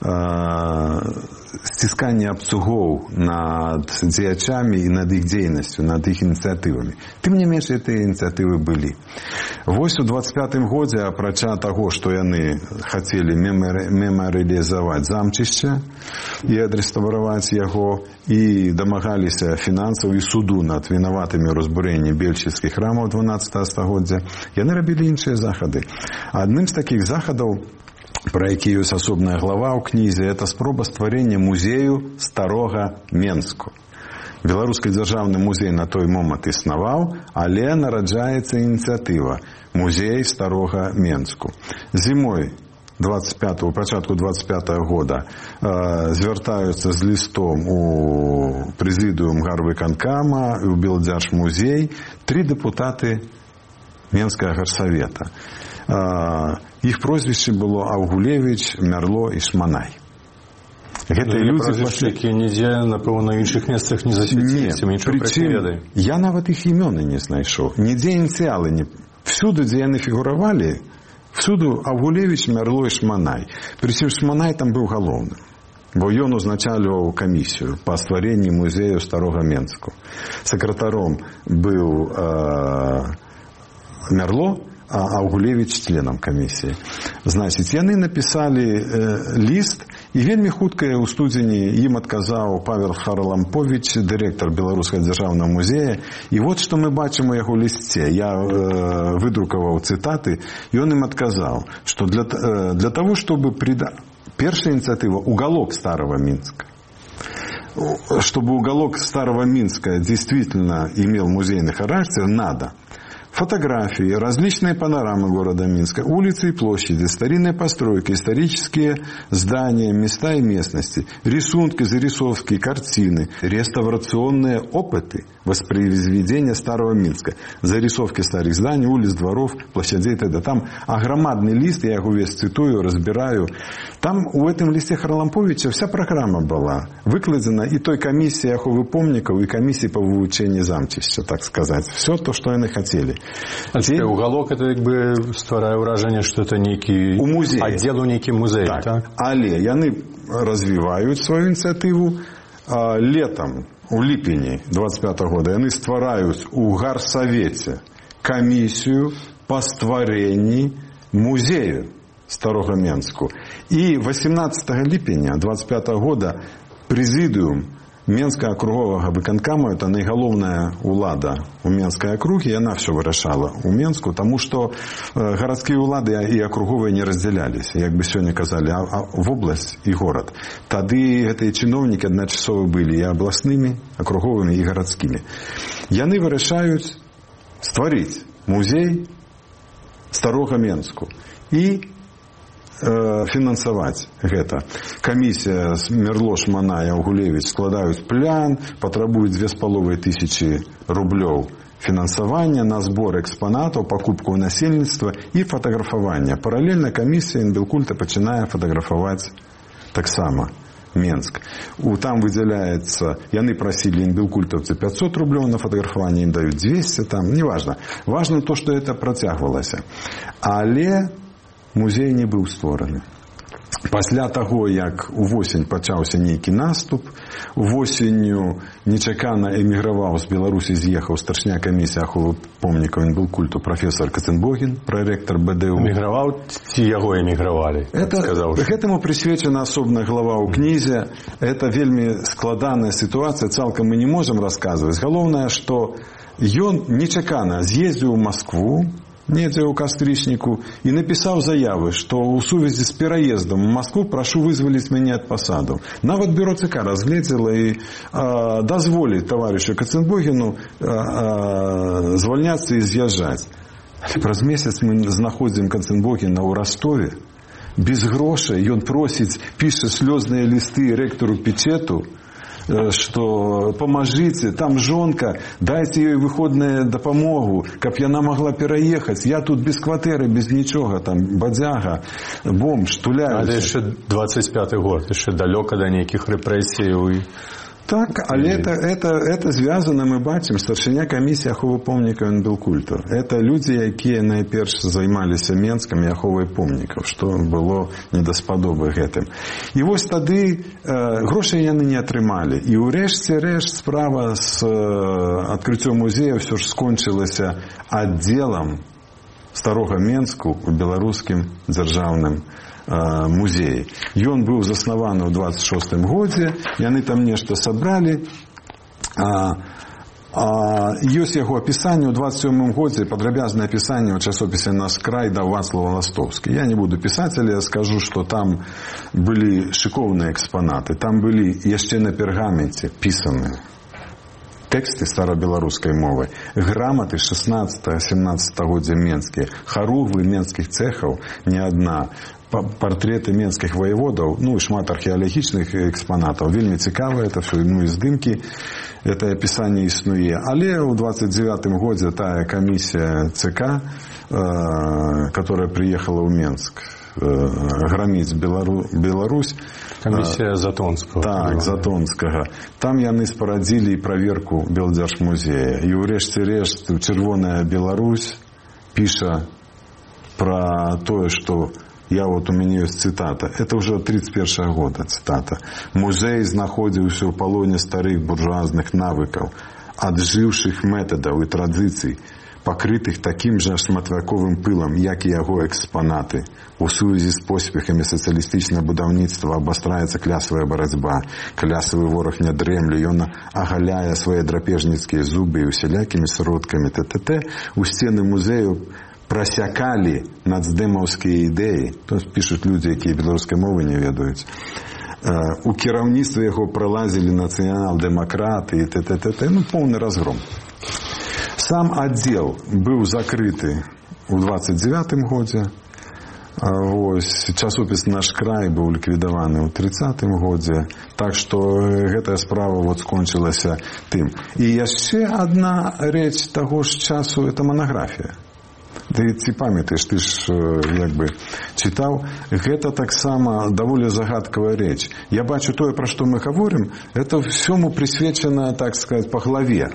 сцісканне абцугоў над дзеячамі і над іх дзейнасцю, над іх ініцыятывамі. Тым не менш, гэтыя ініцыятывы былі. Вось у 25-м годзе, апрача таго, што яны хацелі мемарыялізаваць замчышча і адрэстаўраваць яго, і дамагаліся фінансаў і суду над вінаватымі ў разбурэнні бельчыцкіх храмаў 12 стагоддзя, яны рабілі іншыя захады. Адным з такіх захадаў, пра які ёсць асобная глава ў кнізе, это спроба стварэння музею Старога Менску. Беларускі дзяржаўны музей на той момант існаваў, але нараджаецца ініцыятыва музей Старога Менску. Зімой пачатку 25-го года звяртаюцца з лістом у прэзідыум гарвыканкама і ў Белдзяржмузей 3 дэпутаты Менскага гарсавета. Іх прозвішчы было Аўгулевіч, Мярло і Шманай. Гэтыя людзі прозвішчы, якія нідзе, напэўна, на іншых месцах не засвяціліся, мы нічога пра іх не ведаем. Я нават іх імёны не знайшоў. Нідзе ініцыялы не... Всюду, дзе яны фігуравалі, всюду Аўгулевіч, Мярло і Шманай. Прычым Шманай там быў галоўным, бо ён узначальваў камісію па стварэнні музею Старога Менску. Сакратаром быў Мярло, а Аўгулевіч членам камісіі. Значыць, яны напісалі ліст, і вельмі хутка ў студзені ім адказаў Павел Харлампович, дырэктар Беларускага дзяржаўнага музея. І вот што мы бачым у яго лісце. Я выдрукаваў цытаты, і ён ім адказаў, што для того, чтобы першая ініцыятыва «Уголок Старого Минска». Чтобы уголок Старого Минска действительно имел музейный характер, надо фотографии, различные панорамы города Минска, улицы и площади, старинные постройки, исторические здания, места и местности, рисунки, зарисовки, картины, реставрационные опыты воспроизведения Старого Минска, зарисовки старых зданий, улиц, дворов, площадей т.д. Там огромный лист, я его весь цитую, разбираю. Там у этом листе Харламповича вся программа была выкладена и той комиссии аховы помников, и комиссии по вывучению замчища, так сказать. Все то, что они хотели. Уголок, это как бы стварае ўражанне, что это некий отдел у некий музей. Так. Але яны развивают свою инициативу. Летом, у ліпені 25-го года, яны ствараюць у гарсавеце камісію па стварэнні музею Старога Менску. І 18 ліпеня 25-го года прэзідыум Менскага акруговага выканкама, это найгалоўная улада у Менскай акругі, яна все вырашала у Менску, таму што гарадскія улады і акруговыя не раздзяляліся, як бы сёння казалі, вобласць і горад. Тады гэтыя чыноўнікі адначасова былі і абласнымі, акруговымі і гарадскімі. Яны вырашаюць стварыць музей Старога Менску і фінансаваць гэта. Камісія з Мярло, Шманай, Аўгулевіч складаюць план, патрабуюць 2500 рублёў фінансавання на збор экспанатаў, пакупку насельніцтва і фатаграфавання. Паралельна камісія Інбелкульта пачынае фатаграфаваць таксама Менск. Там выдзяляецца, яны прасілі інбелкультаўцы 500 рублёў на фатаграфаванне, ім даюць 200, там, неважна. Важна то, што гэта працягвалася. Але музей не быў створаны. Пасля таго, як увосень пачаўся нейкі наступ, увосенню нечакана эміграваў з Беларусі, з'ехаў старшыня камісіі аховы помнікаў Інбелкульту прафесор Каценбоген, прарэктар БДУ. Эміграваў ці яго эмігравалі? Гэтаму прысвечана асобная глава ў кнізе. Это вельмі складаная сітуацыя, цалкам мы не можам расказваць. Галоўнае, што ён нечакана з'ездзіў у Маскву, недзе ў кастрычніку, і напісаў заявы, што ў сувязі з пераездам у Маскву прашу вызваліць мяне ад пасаду. Нават бюро ЦК разгледзела і дазволіць таварышу Каценбогену звальняцца і з'язджаць. Але праз месяц мы знаходзім Каценбогена ў Ростове. Без грошай ён просіць, піша слёзныя лісты рэктару Печету, что поможите, там жонка, дайте ёй выходную дапамогу, каб яна могла пераехаць. Я тут без кватэры, без нічога, там бадзяга, бомж, туляюся. Але яшчэ 25-й год, яшчэ далёка да нейкіх рэпрэсій. Так, але это звязана, мы бачым, старшыня камісіі аховы помнікаў Інбелкульту. Это людзі, якія найперш займаліся Менскам і аховай помнікаў, што было недаспадобы гэтым. І вось тады грошай яны не атрымалі. І ўрэшце рэшт справа з адкрыццём музея ўсё ж скончылася аддзелам Старога Менску ў беларускім дзяржаўным музеі. Ён быў заснаваны ў 26-м годзе, яны там нешта сабралі. Ёсць яго апісанне ў 27-м годзе, падрабязнае апісанне ў часопісе «Наш край» да Вацлава Ластовскі. Я не буду пісаць, але я скажу, што там былі шыкоўныя экспанаты, там былі яшчэ на пергаменце пісаныя тэксты старабеларускай мовай, граматы 16-17 годдзя менскія, харугвы менскіх цэхаў не адна, партрэты менскіх воеводаў, ну і шмат археалагічных экспанатаў. Вельмі цікава это все, ну і здымкі, это апісанне існуе. Але ў 29 годзе тая камісія ЦК, которая приехала в Минск громить Беларусь. Комиссия Затонского. Так, Затонского. Там яны спарадзілі проверку Белдзяржмузея. И урэшце рэшт Чырвоная Беларусь піша про то, что у меня есть цитата. Это уже 31 года цитата. Музей знаходзіўся ў палоне старых буржуазных навыкаў, аджыўшых методаў і традыцый, пакрытых таким же шматвяковым пылам, як і яго экспанаты. У сувязі з поспехамі сацыялістычнага будаўніцтва абастраецца клясавая барацьба. Клясавы вораг не дрэмле, ён агаляе свае драпежніцкія зубы і усялякімі сродкамі у сцены музею просякали нацдэмаўскія ідэі. То есть пишут люди, якія беларускай мовы не ведаюць. У кіраўніцтва яго пролазілі нацыянал-дэмакраты і ну, поўны разгром. Сам аддзел быў закрыты ў 29 годзе. Вось, часопіс «Наш край» быў ліквідаваны ў 30 годзе. Так што гэтая справа вот скончылася тым. І яшчэ адна рэч таго ж часу – это манаграфія. Ты ці памятаеш, ты ж як бы чытаў, гэта таксама даволі загадкавая рэч. Я бачу тое, пра што мы гаворым, это всёму присвечана, так сказать, по главе,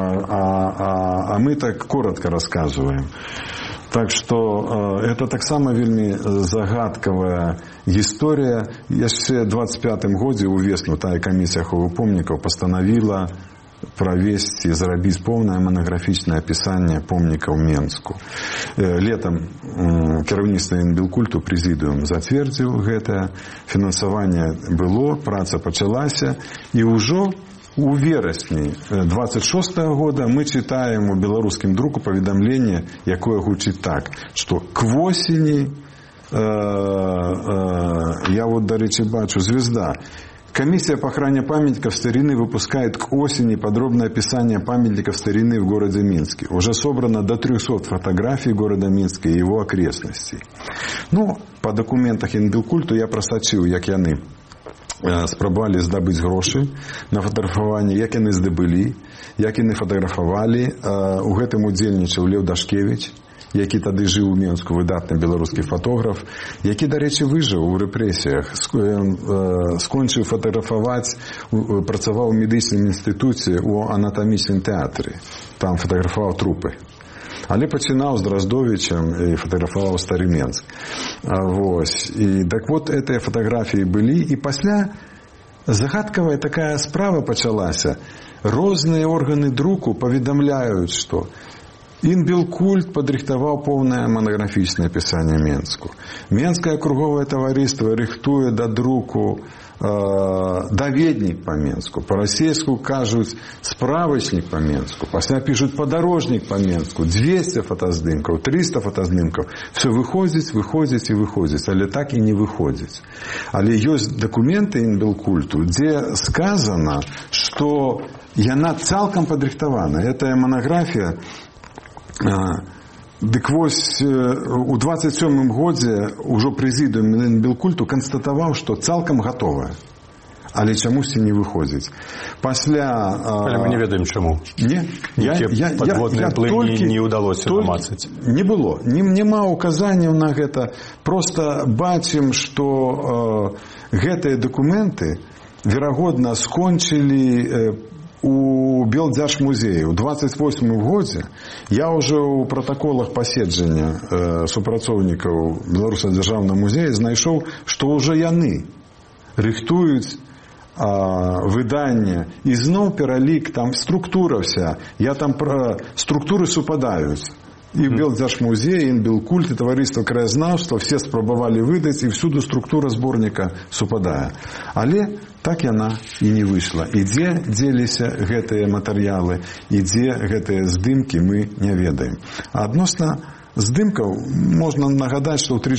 а мы так коротко рассказываем. Так што это таксама вельмі загадкавая гісторыя. Яшчэ 25 годзе увесну тая камісія аховы помнікаў пастанавіла правесці, зрабіць поўнае манаграфічнае апісанне помнікаў Менску. Летам кіраўніцтва Інбілкульту прэзідыум зацвердзіў гэтае, фінансаванне было, праца пачалася, і ўжо у верасні 26 года мы читаем у беларускім друку паведамленне, якое гучыць так, што к восені, я вот, дарэчы, бачу, «Звезда». Комиссия по охране памятников старины выпускает к осени подробное описание памятников старины в городе Минске. Уже собрано до 300 фотографий города Минска и его окрестностей. Ну, по документах Інбілкульту я просачыў, як яны спрабавалі здабыць грошы на фотаграфаванне, як яны здабылі, як яны фотаграфавалі. У гэтым удзельнічаў Леў Дашкевіч, які тады жыў у Менску, выдатны беларускі фотограф, які, дарэчы, выжыў у рэпрэсіях, скончыў фотаграфаваць, працаваў у медычным інстытуце у анатамічным тэатры. Там фотаграфаваў трупы. Але пачынаў з Драздовічам і фотаграфаваў стары Менск. Вось. І так вот, гэтыя фотаграфіі былі, і пасля загадкавая такая справа пачалася. Розныя органы друку паведамляюць, што Інбілкульт падрыхтаваў поўнае манаграфічнае апісанне Менску. Менскае круговае таварыства рыхтуе да друку даведнік па Менску. Па-расейску кажуць справачнік па Менску. Пасля пішуць падарожнік па Менску. 200 фотаздымкаў, 300 фотаздымкаў. Все выходзіць, але так і не выходзіць. Але ёсць дакументы Інбілкульту, дзе сказана, што яна цалкам падрыхтавана. Гэтая манаграфія. Дык вось у 27 годзе ўжо прэзідыум Інбілкульту канстатаваў, што цалкам гатовая, але чамусьці не выходзіць. Пасля... Але мы не ведаем чаму. Не, падводныя плыні не ўдалося намацаць. Не было, няма указанняў на гэта. Проста бачым, што гэтыя дакументы верагодна скончылі у Белдзяржмузеі. У 28 годзе я ўжо ў пратаколах паседжання супрацоўнікаў Беларускага дзяржаўнага музея знайшоў, што ўжо яны рыхтуюць выданне, і зноў пералік, там структура вся. Я там структуры супадаюць. І Белдзяржмузей, Інбілкульт, і таварыства краязнаўства все спрабавалі выдаць, і всюду структура зборніка супадае. Але так яна і не выйшла. І дзе дзеліся гэтыя матэрыялы, і дзе гэтыя здымкі, мы не ведаем. А адносна здымкаў можна нагадаць, што ў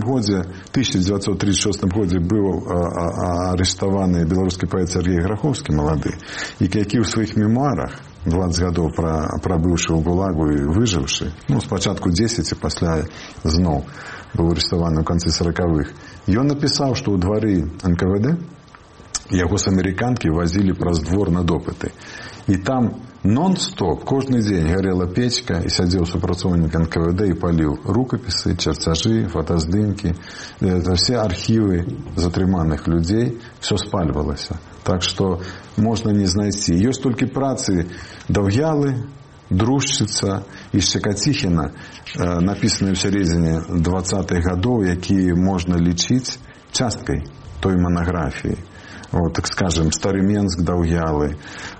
1936 годзе быў арыштаваны беларускі паэт Сергей Грахоўскі, малады, які ў сваіх мемуарах 20 гадоў прабыўшы ў ГУЛАГу і выжыўшы, спачатку 10 і пасля зноў быў арыштаваны ў канцы 40-х. Ён напісаў, што ў двары НКВД яго з амерыканкі вазілі праз двор на допыты. І там нон-стоп, кожны дзень гарела печка, і сядзеў супрацоўнік НКВД і паліў рукапісы, чарцяжы, фотаздымкі. Все архівы затрыманых людзей, все спальвалася. Так што можна не знайсці. Ёсць толькі працы Даўгялы, Друшчыца і Шчекаціхіна, напісаныя ў сярэдзіне 20-х гадоў, якія можна лічыць часткай той манаграфіі. Так скажем, Стары Менск Даўгялы,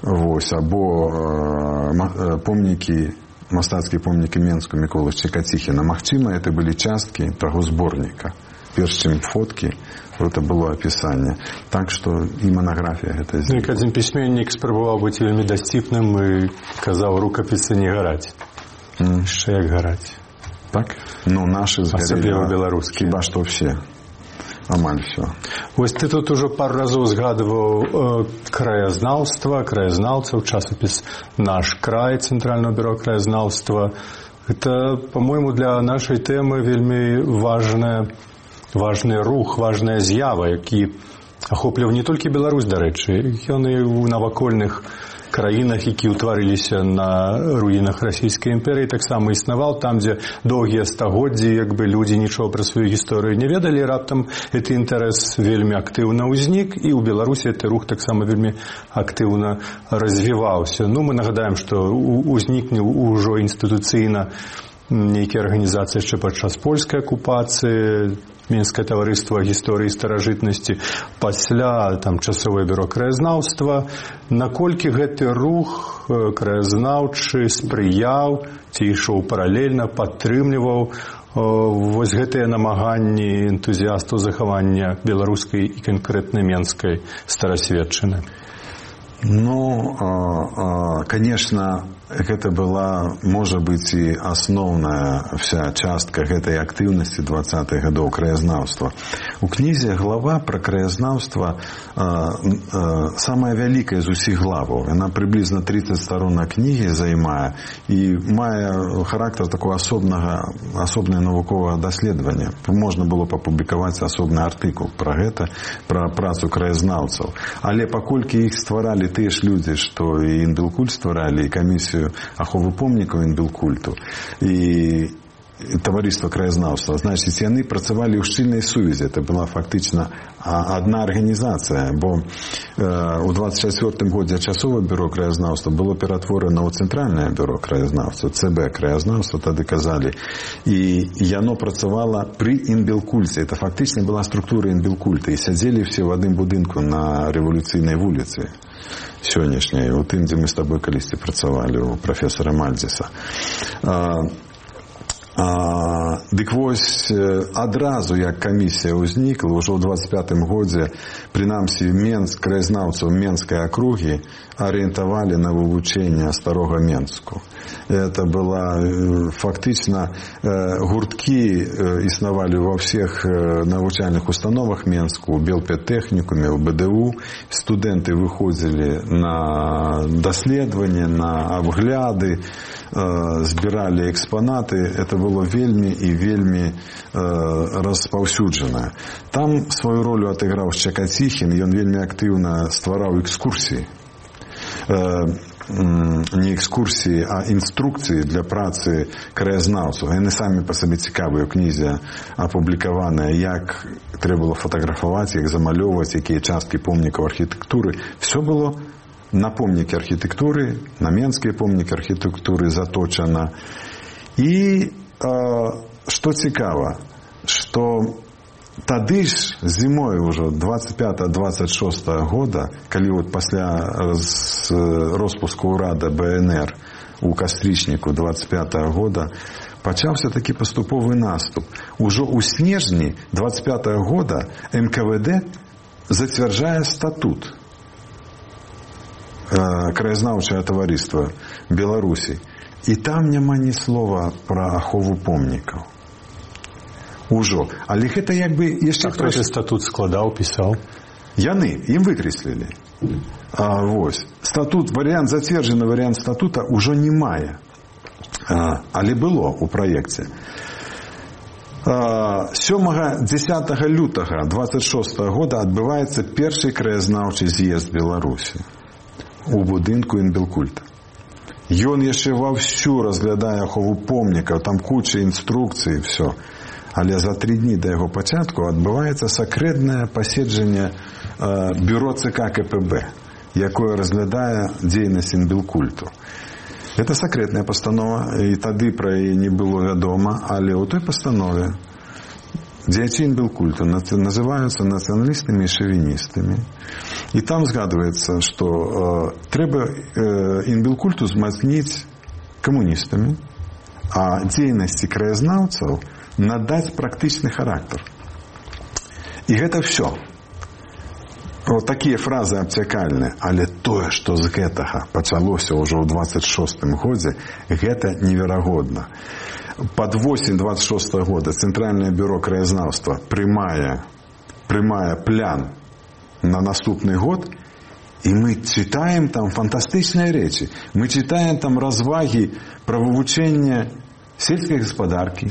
або мастацкія помнікі Менску Міколы Шчекаціхіна. Магчыма, это былі часткі таго зборніка. Перш чым фоткі, это было апісанне. Так што і манаграфія гэта з'явіла. Як адзін пісьменнік спрабаваў быць вельмі дасціпным і казаў, рукапісы не гараць. Яшчэ як гараць. Так? Нашы згарэлі. Хіба што ўсе. Амаль все. Вось ты тут ужо пару разоў згадываў краязнаўства, краязнаўцаў, часопіс «Наш край» Цэнтральнага бюро краязнаўства. Это, по-моему, для нашай тэмы вельмі важны рух, важная з'ява, які ахопліваў не толькі Беларусь, дарэчы, ён і ў навакольных краінах, які ўтварыліся на руінах расійскай імперыі, таксама існаваў там, дзе доўгія стагоддзі, людзі нічого пра сваю гісторыю не ведалі, раптам гэты інтарэс вельмі актыўна ўзнік, і ў Беларусі гэты рух таксама вельмі актыўна развіваўся. Мы нагадаем, што ўзнікне ўжо інстытуцыйна нейкія арганізацыі яшчэ падчас польскай акупацыі, Мінскае таварыства гісторыі і старажытнасці, пасля часовае бюро краязнаўства. Наколькі гэты рух краязнаўчы спрыяў ці ішоў паралельна, падтрымліваў вось гэтыя намаганні энтузіастаў захавання беларускай і канкрэтна менскай старасветчыны? Конечно, гэта была, можа быць, і асноўная вся частка гэтай актыўнасці 20-х гадоў краязнаўства. У кнізе глава пра краязнаўства самая вялікая з усіх главаў. Яна прыблізна 30 старонак кнігі займае і мае характар такого асобнае навуковае даследавання. Можна было папублікаваць асобны артыкул пра гэта, пра працу краязнаўцаў. Але паколькі іх стваралі тыя ж людзі, што і Інбелкульт стваралі, і камісію аховы помнікаў Інбелкульту, і таварыства краязнаўства, значыць, яны працавалі ў шчыльнай сувязі. Это была фактычна адна арганізацыя, бо у 24-м годзе часовае бюро краязнаўства было ператворана ў цэнтральнае бюро краязнаўства, ЦБ краязнаўства, тады казалі. І яно працавала пры Інбелкульце. Это фактычна была структура Інбелкульта. І сядзелі все в адным будынку на Рэвалюцыйнай вуліцы сённяшняй, у тым, дзе мы з табой калісьці працавалі, у прафесара Мальдзеса. Дык вось, адразу, як камісія ўзнікла, ўжо ў 25-м годзе, прынамсі, краязнаўцаў Менскай акругі арыентавалі на вывучэнне старога Менску. Это была фактычна гурткі існавалі ва ўсіх навучальных установах Менску, у Белпедтэхнікуме, у БДУ. Студэнты выходзілі на даследаванне, на абгляды, збіралі экспанаты. Это было вельмі і вельмі распаўсюджанае. Там сваю ролю адыграў Шчекаціхін, ён вельмі актыўна ствараў экскурсіі. Не экскурсіі, а інструкцыі для працы краязнаўцаў. Яны самі па сабе цікавыя, у кнізе апублікаваныя, як трэба было фатаграфаваць, як замалёўваць, якія часткі помнікаў архітэктуры. Все было на помнікі архітэктуры, на менскія помнікі архітэктуры заточана. І што цікава, што тады ж зімой ўжо 25-26 года, калі пасля распуску ўрада БНР у кастрычніку 25 года, пачаўся такі паступовы наступ. Ужо ў снежні 25 года НКВД зацвярджае статут краязнаўчае таварыства Беларусі. І там няма ні слова пра ахову помнікаў. Ужо. Але гэта як бы яшчэ... А хто ж статут складаў, пісаў? Яны, ім выкрэслілі. Статут, варыянт зацверджаны варыянт статута ўжо не мае, але было ў праекце. 7-10 лютага 26 года адбываецца першы краязнаўчы з'езд Беларусі у будынку Інбелкульта. Ён яшчэ вовсю разглядае ахову помнікаў, там куча інструкцый, все. Але за 3 дні да яго пачатку адбываецца сакрэтнае паседжанне бюро ЦК КПБ, якое разглядае дзейнасць Інбелкульту. Это сакрэтная пастанова, і тады пра яе не было вядома, але ў той пастанове дзеячы Інбелкульту называюцца нацыяналістамі і шавіністамі. І там згадваецца, што трэба Інбелкульту змацніць камуністамі, а дзейнасці краязнаўцаў надаць практычны характар. І гэта ўсё. Такія фразы абцякальныя, але тое, што з гэтага пачалося ўжо ў 26-м годзе, гэта неверагодна. Пад восень 26-го года Цэнтральнае бюро краязнаўства прымае план на наступны год, і мы читаем там фантастычныя рэчы. Мы читаем там развагі пра вывучэнне сельскай гаспадаркі,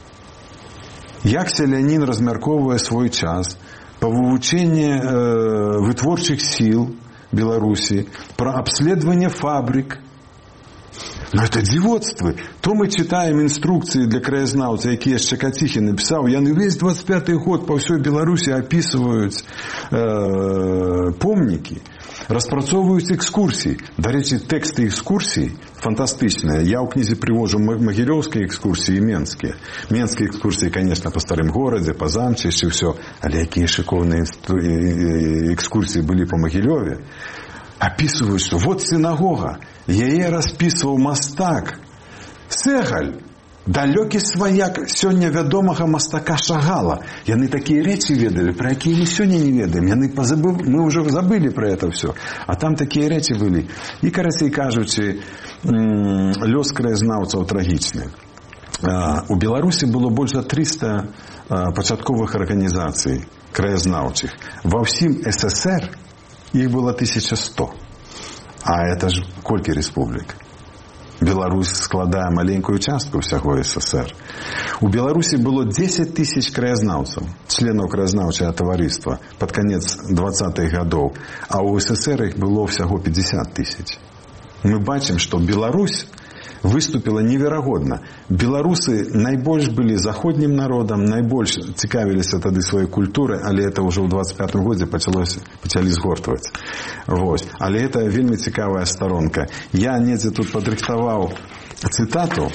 як селянін размяркоўвае свой час, по вывучению вытворчых сил Беларуси, про обследование фабрик. Но это дзівоцтвы. То мы читаем инструкции для краязнаўца, якія Шчакаціхін написал. Яны весь 25-й год по всей Беларуси описывают помники, распрацоўваюць экскурсии. До речи, тексты экскурсий фантастычныя. Я ў кнізе привожу магілёўскія экскурсии и менские. Менские экскурсии, конечно, по старым городе, по замчышчы, все. Але якія шиковные экскурсии были по Магілёве. Описывают, что вот синагога, яе расписывал мастак Сэгаль, далёкі сваяк сёння вядомага мастака Шагала. Яны такія рэчы ведалі, про якія мы сёння не ведаем. Мы уже забыли про это все. А там такія рэчы былі. І, карацей кажучы, лёс краязнаўцаў трагічны. У Беларусі было больш за 300 пачатковых арганізацый краязнаўчых. Ва ўсім СССР их было 1100. А это ж колькі республик? Беларусь складае маленькую частку всяго СССР. У Беларусі было 10 тысяч краязнаўцаў, членаў краязнаўчага таварыства под конец 20-х годов, а у СССР их было всяго 50 тысяч. Мы бачым, что Беларусь выступила неверагодна. Беларусы найбольш былі заходнім народам, найбольш цікавіліся тады сваёй культурай, але это ўжо ў 25-м годзе пачалі згортваць. Але это вельмі цікавая сторонка. Я недзе тут падрыхтаваў цытату.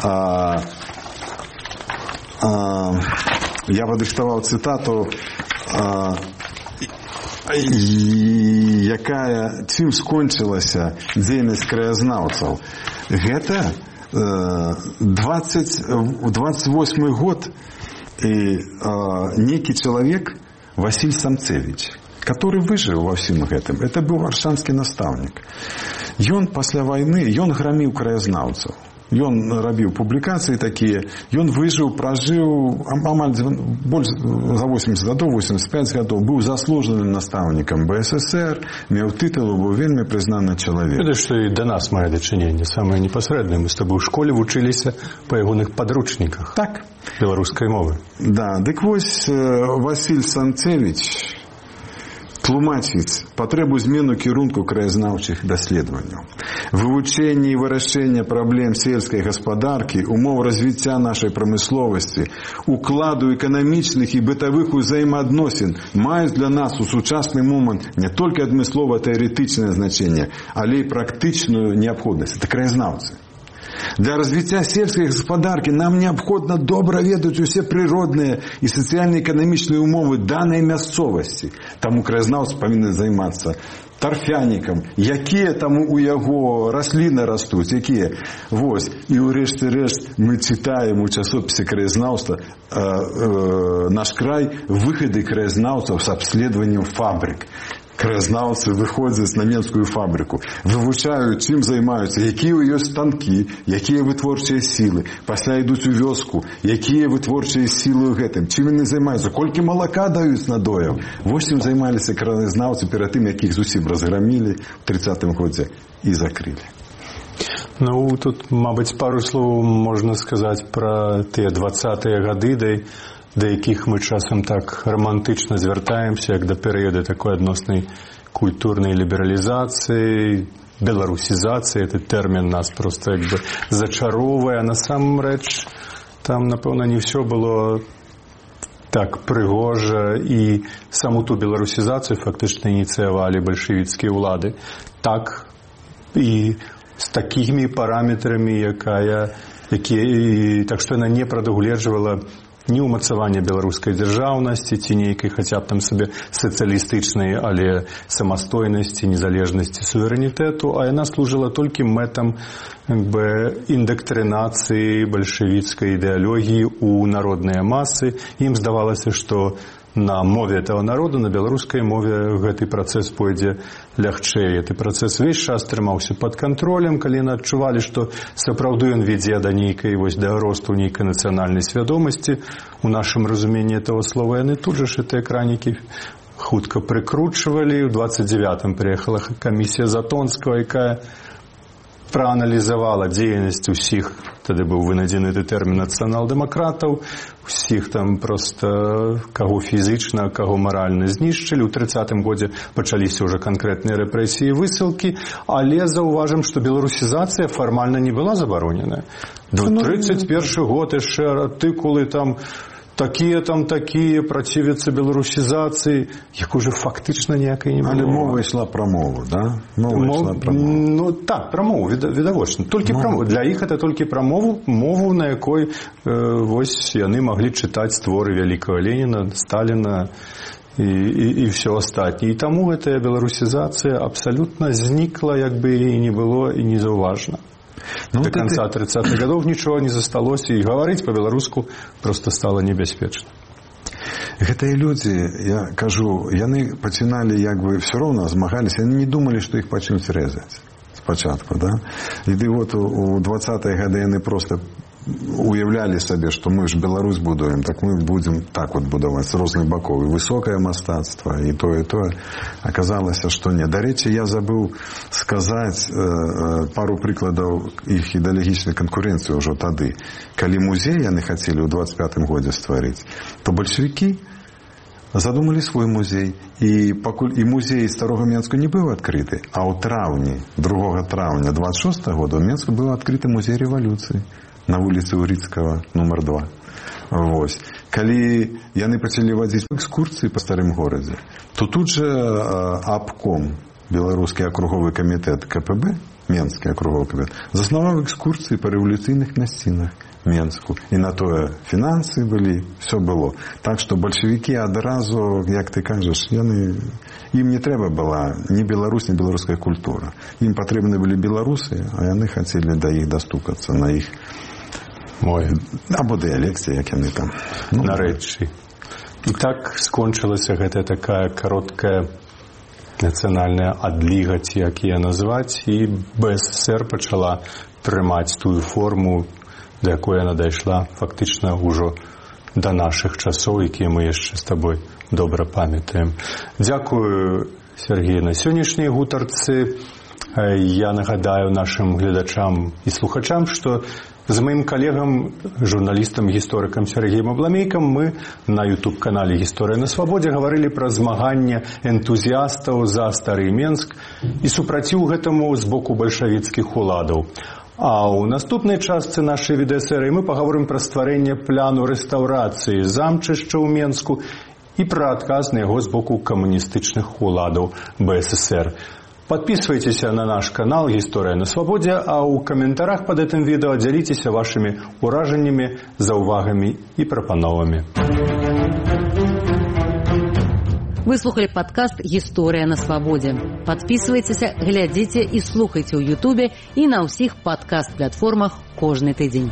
Я падрыхтаваў цытату, якая чым скончылася дзейнасць краязнаўцаў. Гэта 28 год, и некий человек, Василь Самцевич, который выжил во всем этом. Это был варшавский наставник. Ён пасля войны, ён громил краязнаўцаў. Ён рабіў публікацыі такія, ён выжыў, пражыў амаль больш за 80 гадоў, 85 гадоў, быў заслужаным настаўнікам БССР, меў тытул, быў вельмі прызнаны чалавек. Это што і да нас мае дачыненне, самае непасрэднае. Мы з табой у школе вучыліся па ягоных падручніках. Так. Беларускай мовы. Да, дык вось Василь Самцевич тлумачыць патрэбу змену кірунку краязнаўчых даследаванняў. Вывучэнне і вырашэнне праблем сельскай гаспадаркі, умоў развіцця нашай прамысловасці, укладу эканамічных і бытавых узаемаадносін маюць для нас у сучасны момант не толькі адмыслова-тэарэтычнае значэнне, але і практычную неабходнасць. Это краязнаўцы. Для развития сельской господарки нам необходимо добро ведать все природные и социально-экономичные умовы данной мясцовости. Таму краязнаўцы павінны займацца тарфянікам, якія там у яго расліны растуць, якія. Вось. І ў рэшце-рэшт мы читаем у часопісе краязнаўства «Наш край» выхады краязнаўцаў с обследованием фабрик. Краязнаўцы выходзяць на менскую фабрыку, вывучаюць, чым займаюцца, якія ў ёсць станкі, якія вытворчыя сілы, пасля ідуць у вёску, якія вытворчыя сілы ў гэтым, чым яны займаюцца, колькі малака даюць надояў. Вось чым займаліся краязнаўцы перад тым, якіх зусім разграмілі ў 30-м годзе і закрылі. Ну, тут, мабыць, пару слоў можна сказаць пра тыя 20-е гады, да якіх мы часам так романтычна звяртаемся, як да перыяда такой адноснай культурнай лібералізацыі, беларусізацыі. Этот тэрмін нас проста як бы зачароўвае. Насамрэч, там, напэўна, не ўсё было так прыгожа, і саму ту беларусізацыю фактычна ініцыявалі бальшавіцкія ўлады. Так, і з такімі параметрамі, так што яна не прадугледжвала ні ўмацавання беларускай дзяржаўнасці, ці нейкай хаця б там сабе сацыялістычнай, але самастойнасці, незалежнасці, суверэнітэту, а яна служыла толькі мэтам индоктринации большевистской идеологии у народной массы. Им здавалось, что на мове этого народа, на белорусской мове гэты працэс пойдзе лягчэй. Гэты працэс весь час трымаўся под контролем, калі яны адчувалі, што сапраўды ён вядзе да нейкай да росту нейкай нацыянальнай свядомасці. У нашым разуменні этого слова яны тут же гэтыя кранікі хутка прыкручвалі. У 29-м приехала камісія Затонскага, якая прааналізавала дзейнасць усіх, тады быў вынайдзены гэты тэрмін, нацыянал-дэмакратаў, усіх там проста каго фізічна, каго маральна знішчылі. У 30-м годзе пачаліся ўжо канкрэтныя рэпрэсіі і высылкі, але заўважым, што беларусізацыя фармальна не была забароненая. 31 год яшчэ артыкулы там такие, противятся беларусізацыі, як уже фактычна ніякай не было. Але мова ішла пра мову, да? Мова ішла пра мову. Ну так, пра мову, відавочна. Толькі пра мову. Для іх это толькі пра мову, на якой вось яны маглі чытаць творы вялікага Леніна, Сталіна і все астатняе. І таму гэтая беларусізацыя абсалютна знікла, як бы і не было, і не заўважна. До конца 30-х годов ничего не засталось, и говорить по-беларуску просто стало небяспечна. Гэтыя людзі, я кажу, яны пачыналі, як бы, все роўна змагаліся, яны не думалі, што іх пачнуць рэзаць спачатку, да? І вот у 20-е гады яны просто уявлялі сабе, што мы ж Беларусь будуем, так мы будзем так вот будаваць з розных бакоў, і высокае мастацтва, і тое. Аказалася, што не. Дарэчы, я забыў сказаць пару прыкладаў іх ідэалагічнай канкурэнцыі ўжо тады. Калі музей яны хацелі ў 25-м годзе стварыць, то бальшавікі задумалі свой музей, і пакуль і музей старога Менску не быў адкрыты, а ў траўні, 2 траўня 26 года ў Менску быў адкрыты музей рэвалюцыі на вуліцы Урыцкага, нумар 2. Вось. Калі яны пачалі вадзіць экскурсіі па старым горадзе, то тут жа абком, беларускі акруговы камітэт КПБ, Менскі акруговы камітэт, заснаваў экскурсіі па рэвалюцыйных мясцінах Менску. І на тое фінансы былі, все было. Так што бальшавікі адразу, як ты кажаш, ім не трэба была ні Беларусь, ні беларуская культура. Ім патрэбны былі беларусы, а яны хацелі да іх дастукацца на іх або дыялекцыя, як яны там. Нарэчы. І так скончылася гэтая такая кароткая нацыянальная адліга, ці як яе назваць, і БССР пачала прымаць тую форму, да якой яна дайшла фактычна ўжо да нашых часоў, якія мы яшчэ з табой добра памятаем. Дзякую, Сергей, на сённяшняй гутарцы. Я нагадаю нашым гледачам і слухачам, што з маім калегам, журналістам-гісторыкам Сергеем Абламейкам мы на YouTube-канале «Гісторыя на свабодзе» гаварылі пра змаганне энтузіастаў за стары Менск і супраціў гэтаму з боку бальшавіцкіх уладаў. А ў наступнай частцы нашай відэасерыі мы пагаворым пра стварэнне пляну рэстаўрацыі замчышча ў Менску і пра адказ на яго з боку камуністычных уладаў БССР. Подписывайтесь на наш канал «Гісторыя на свабодзе», а ў каментарах под этим відэо дзяліцеся вашими уражаннямі, заўвагамі і прапановамі. Вы слухали подкаст «Гісторыя на свабодзе». Подписывайтесь, глядзіце і слухайце ў Ютубе і на ўсіх падкаст-платформах кожны тыдзень.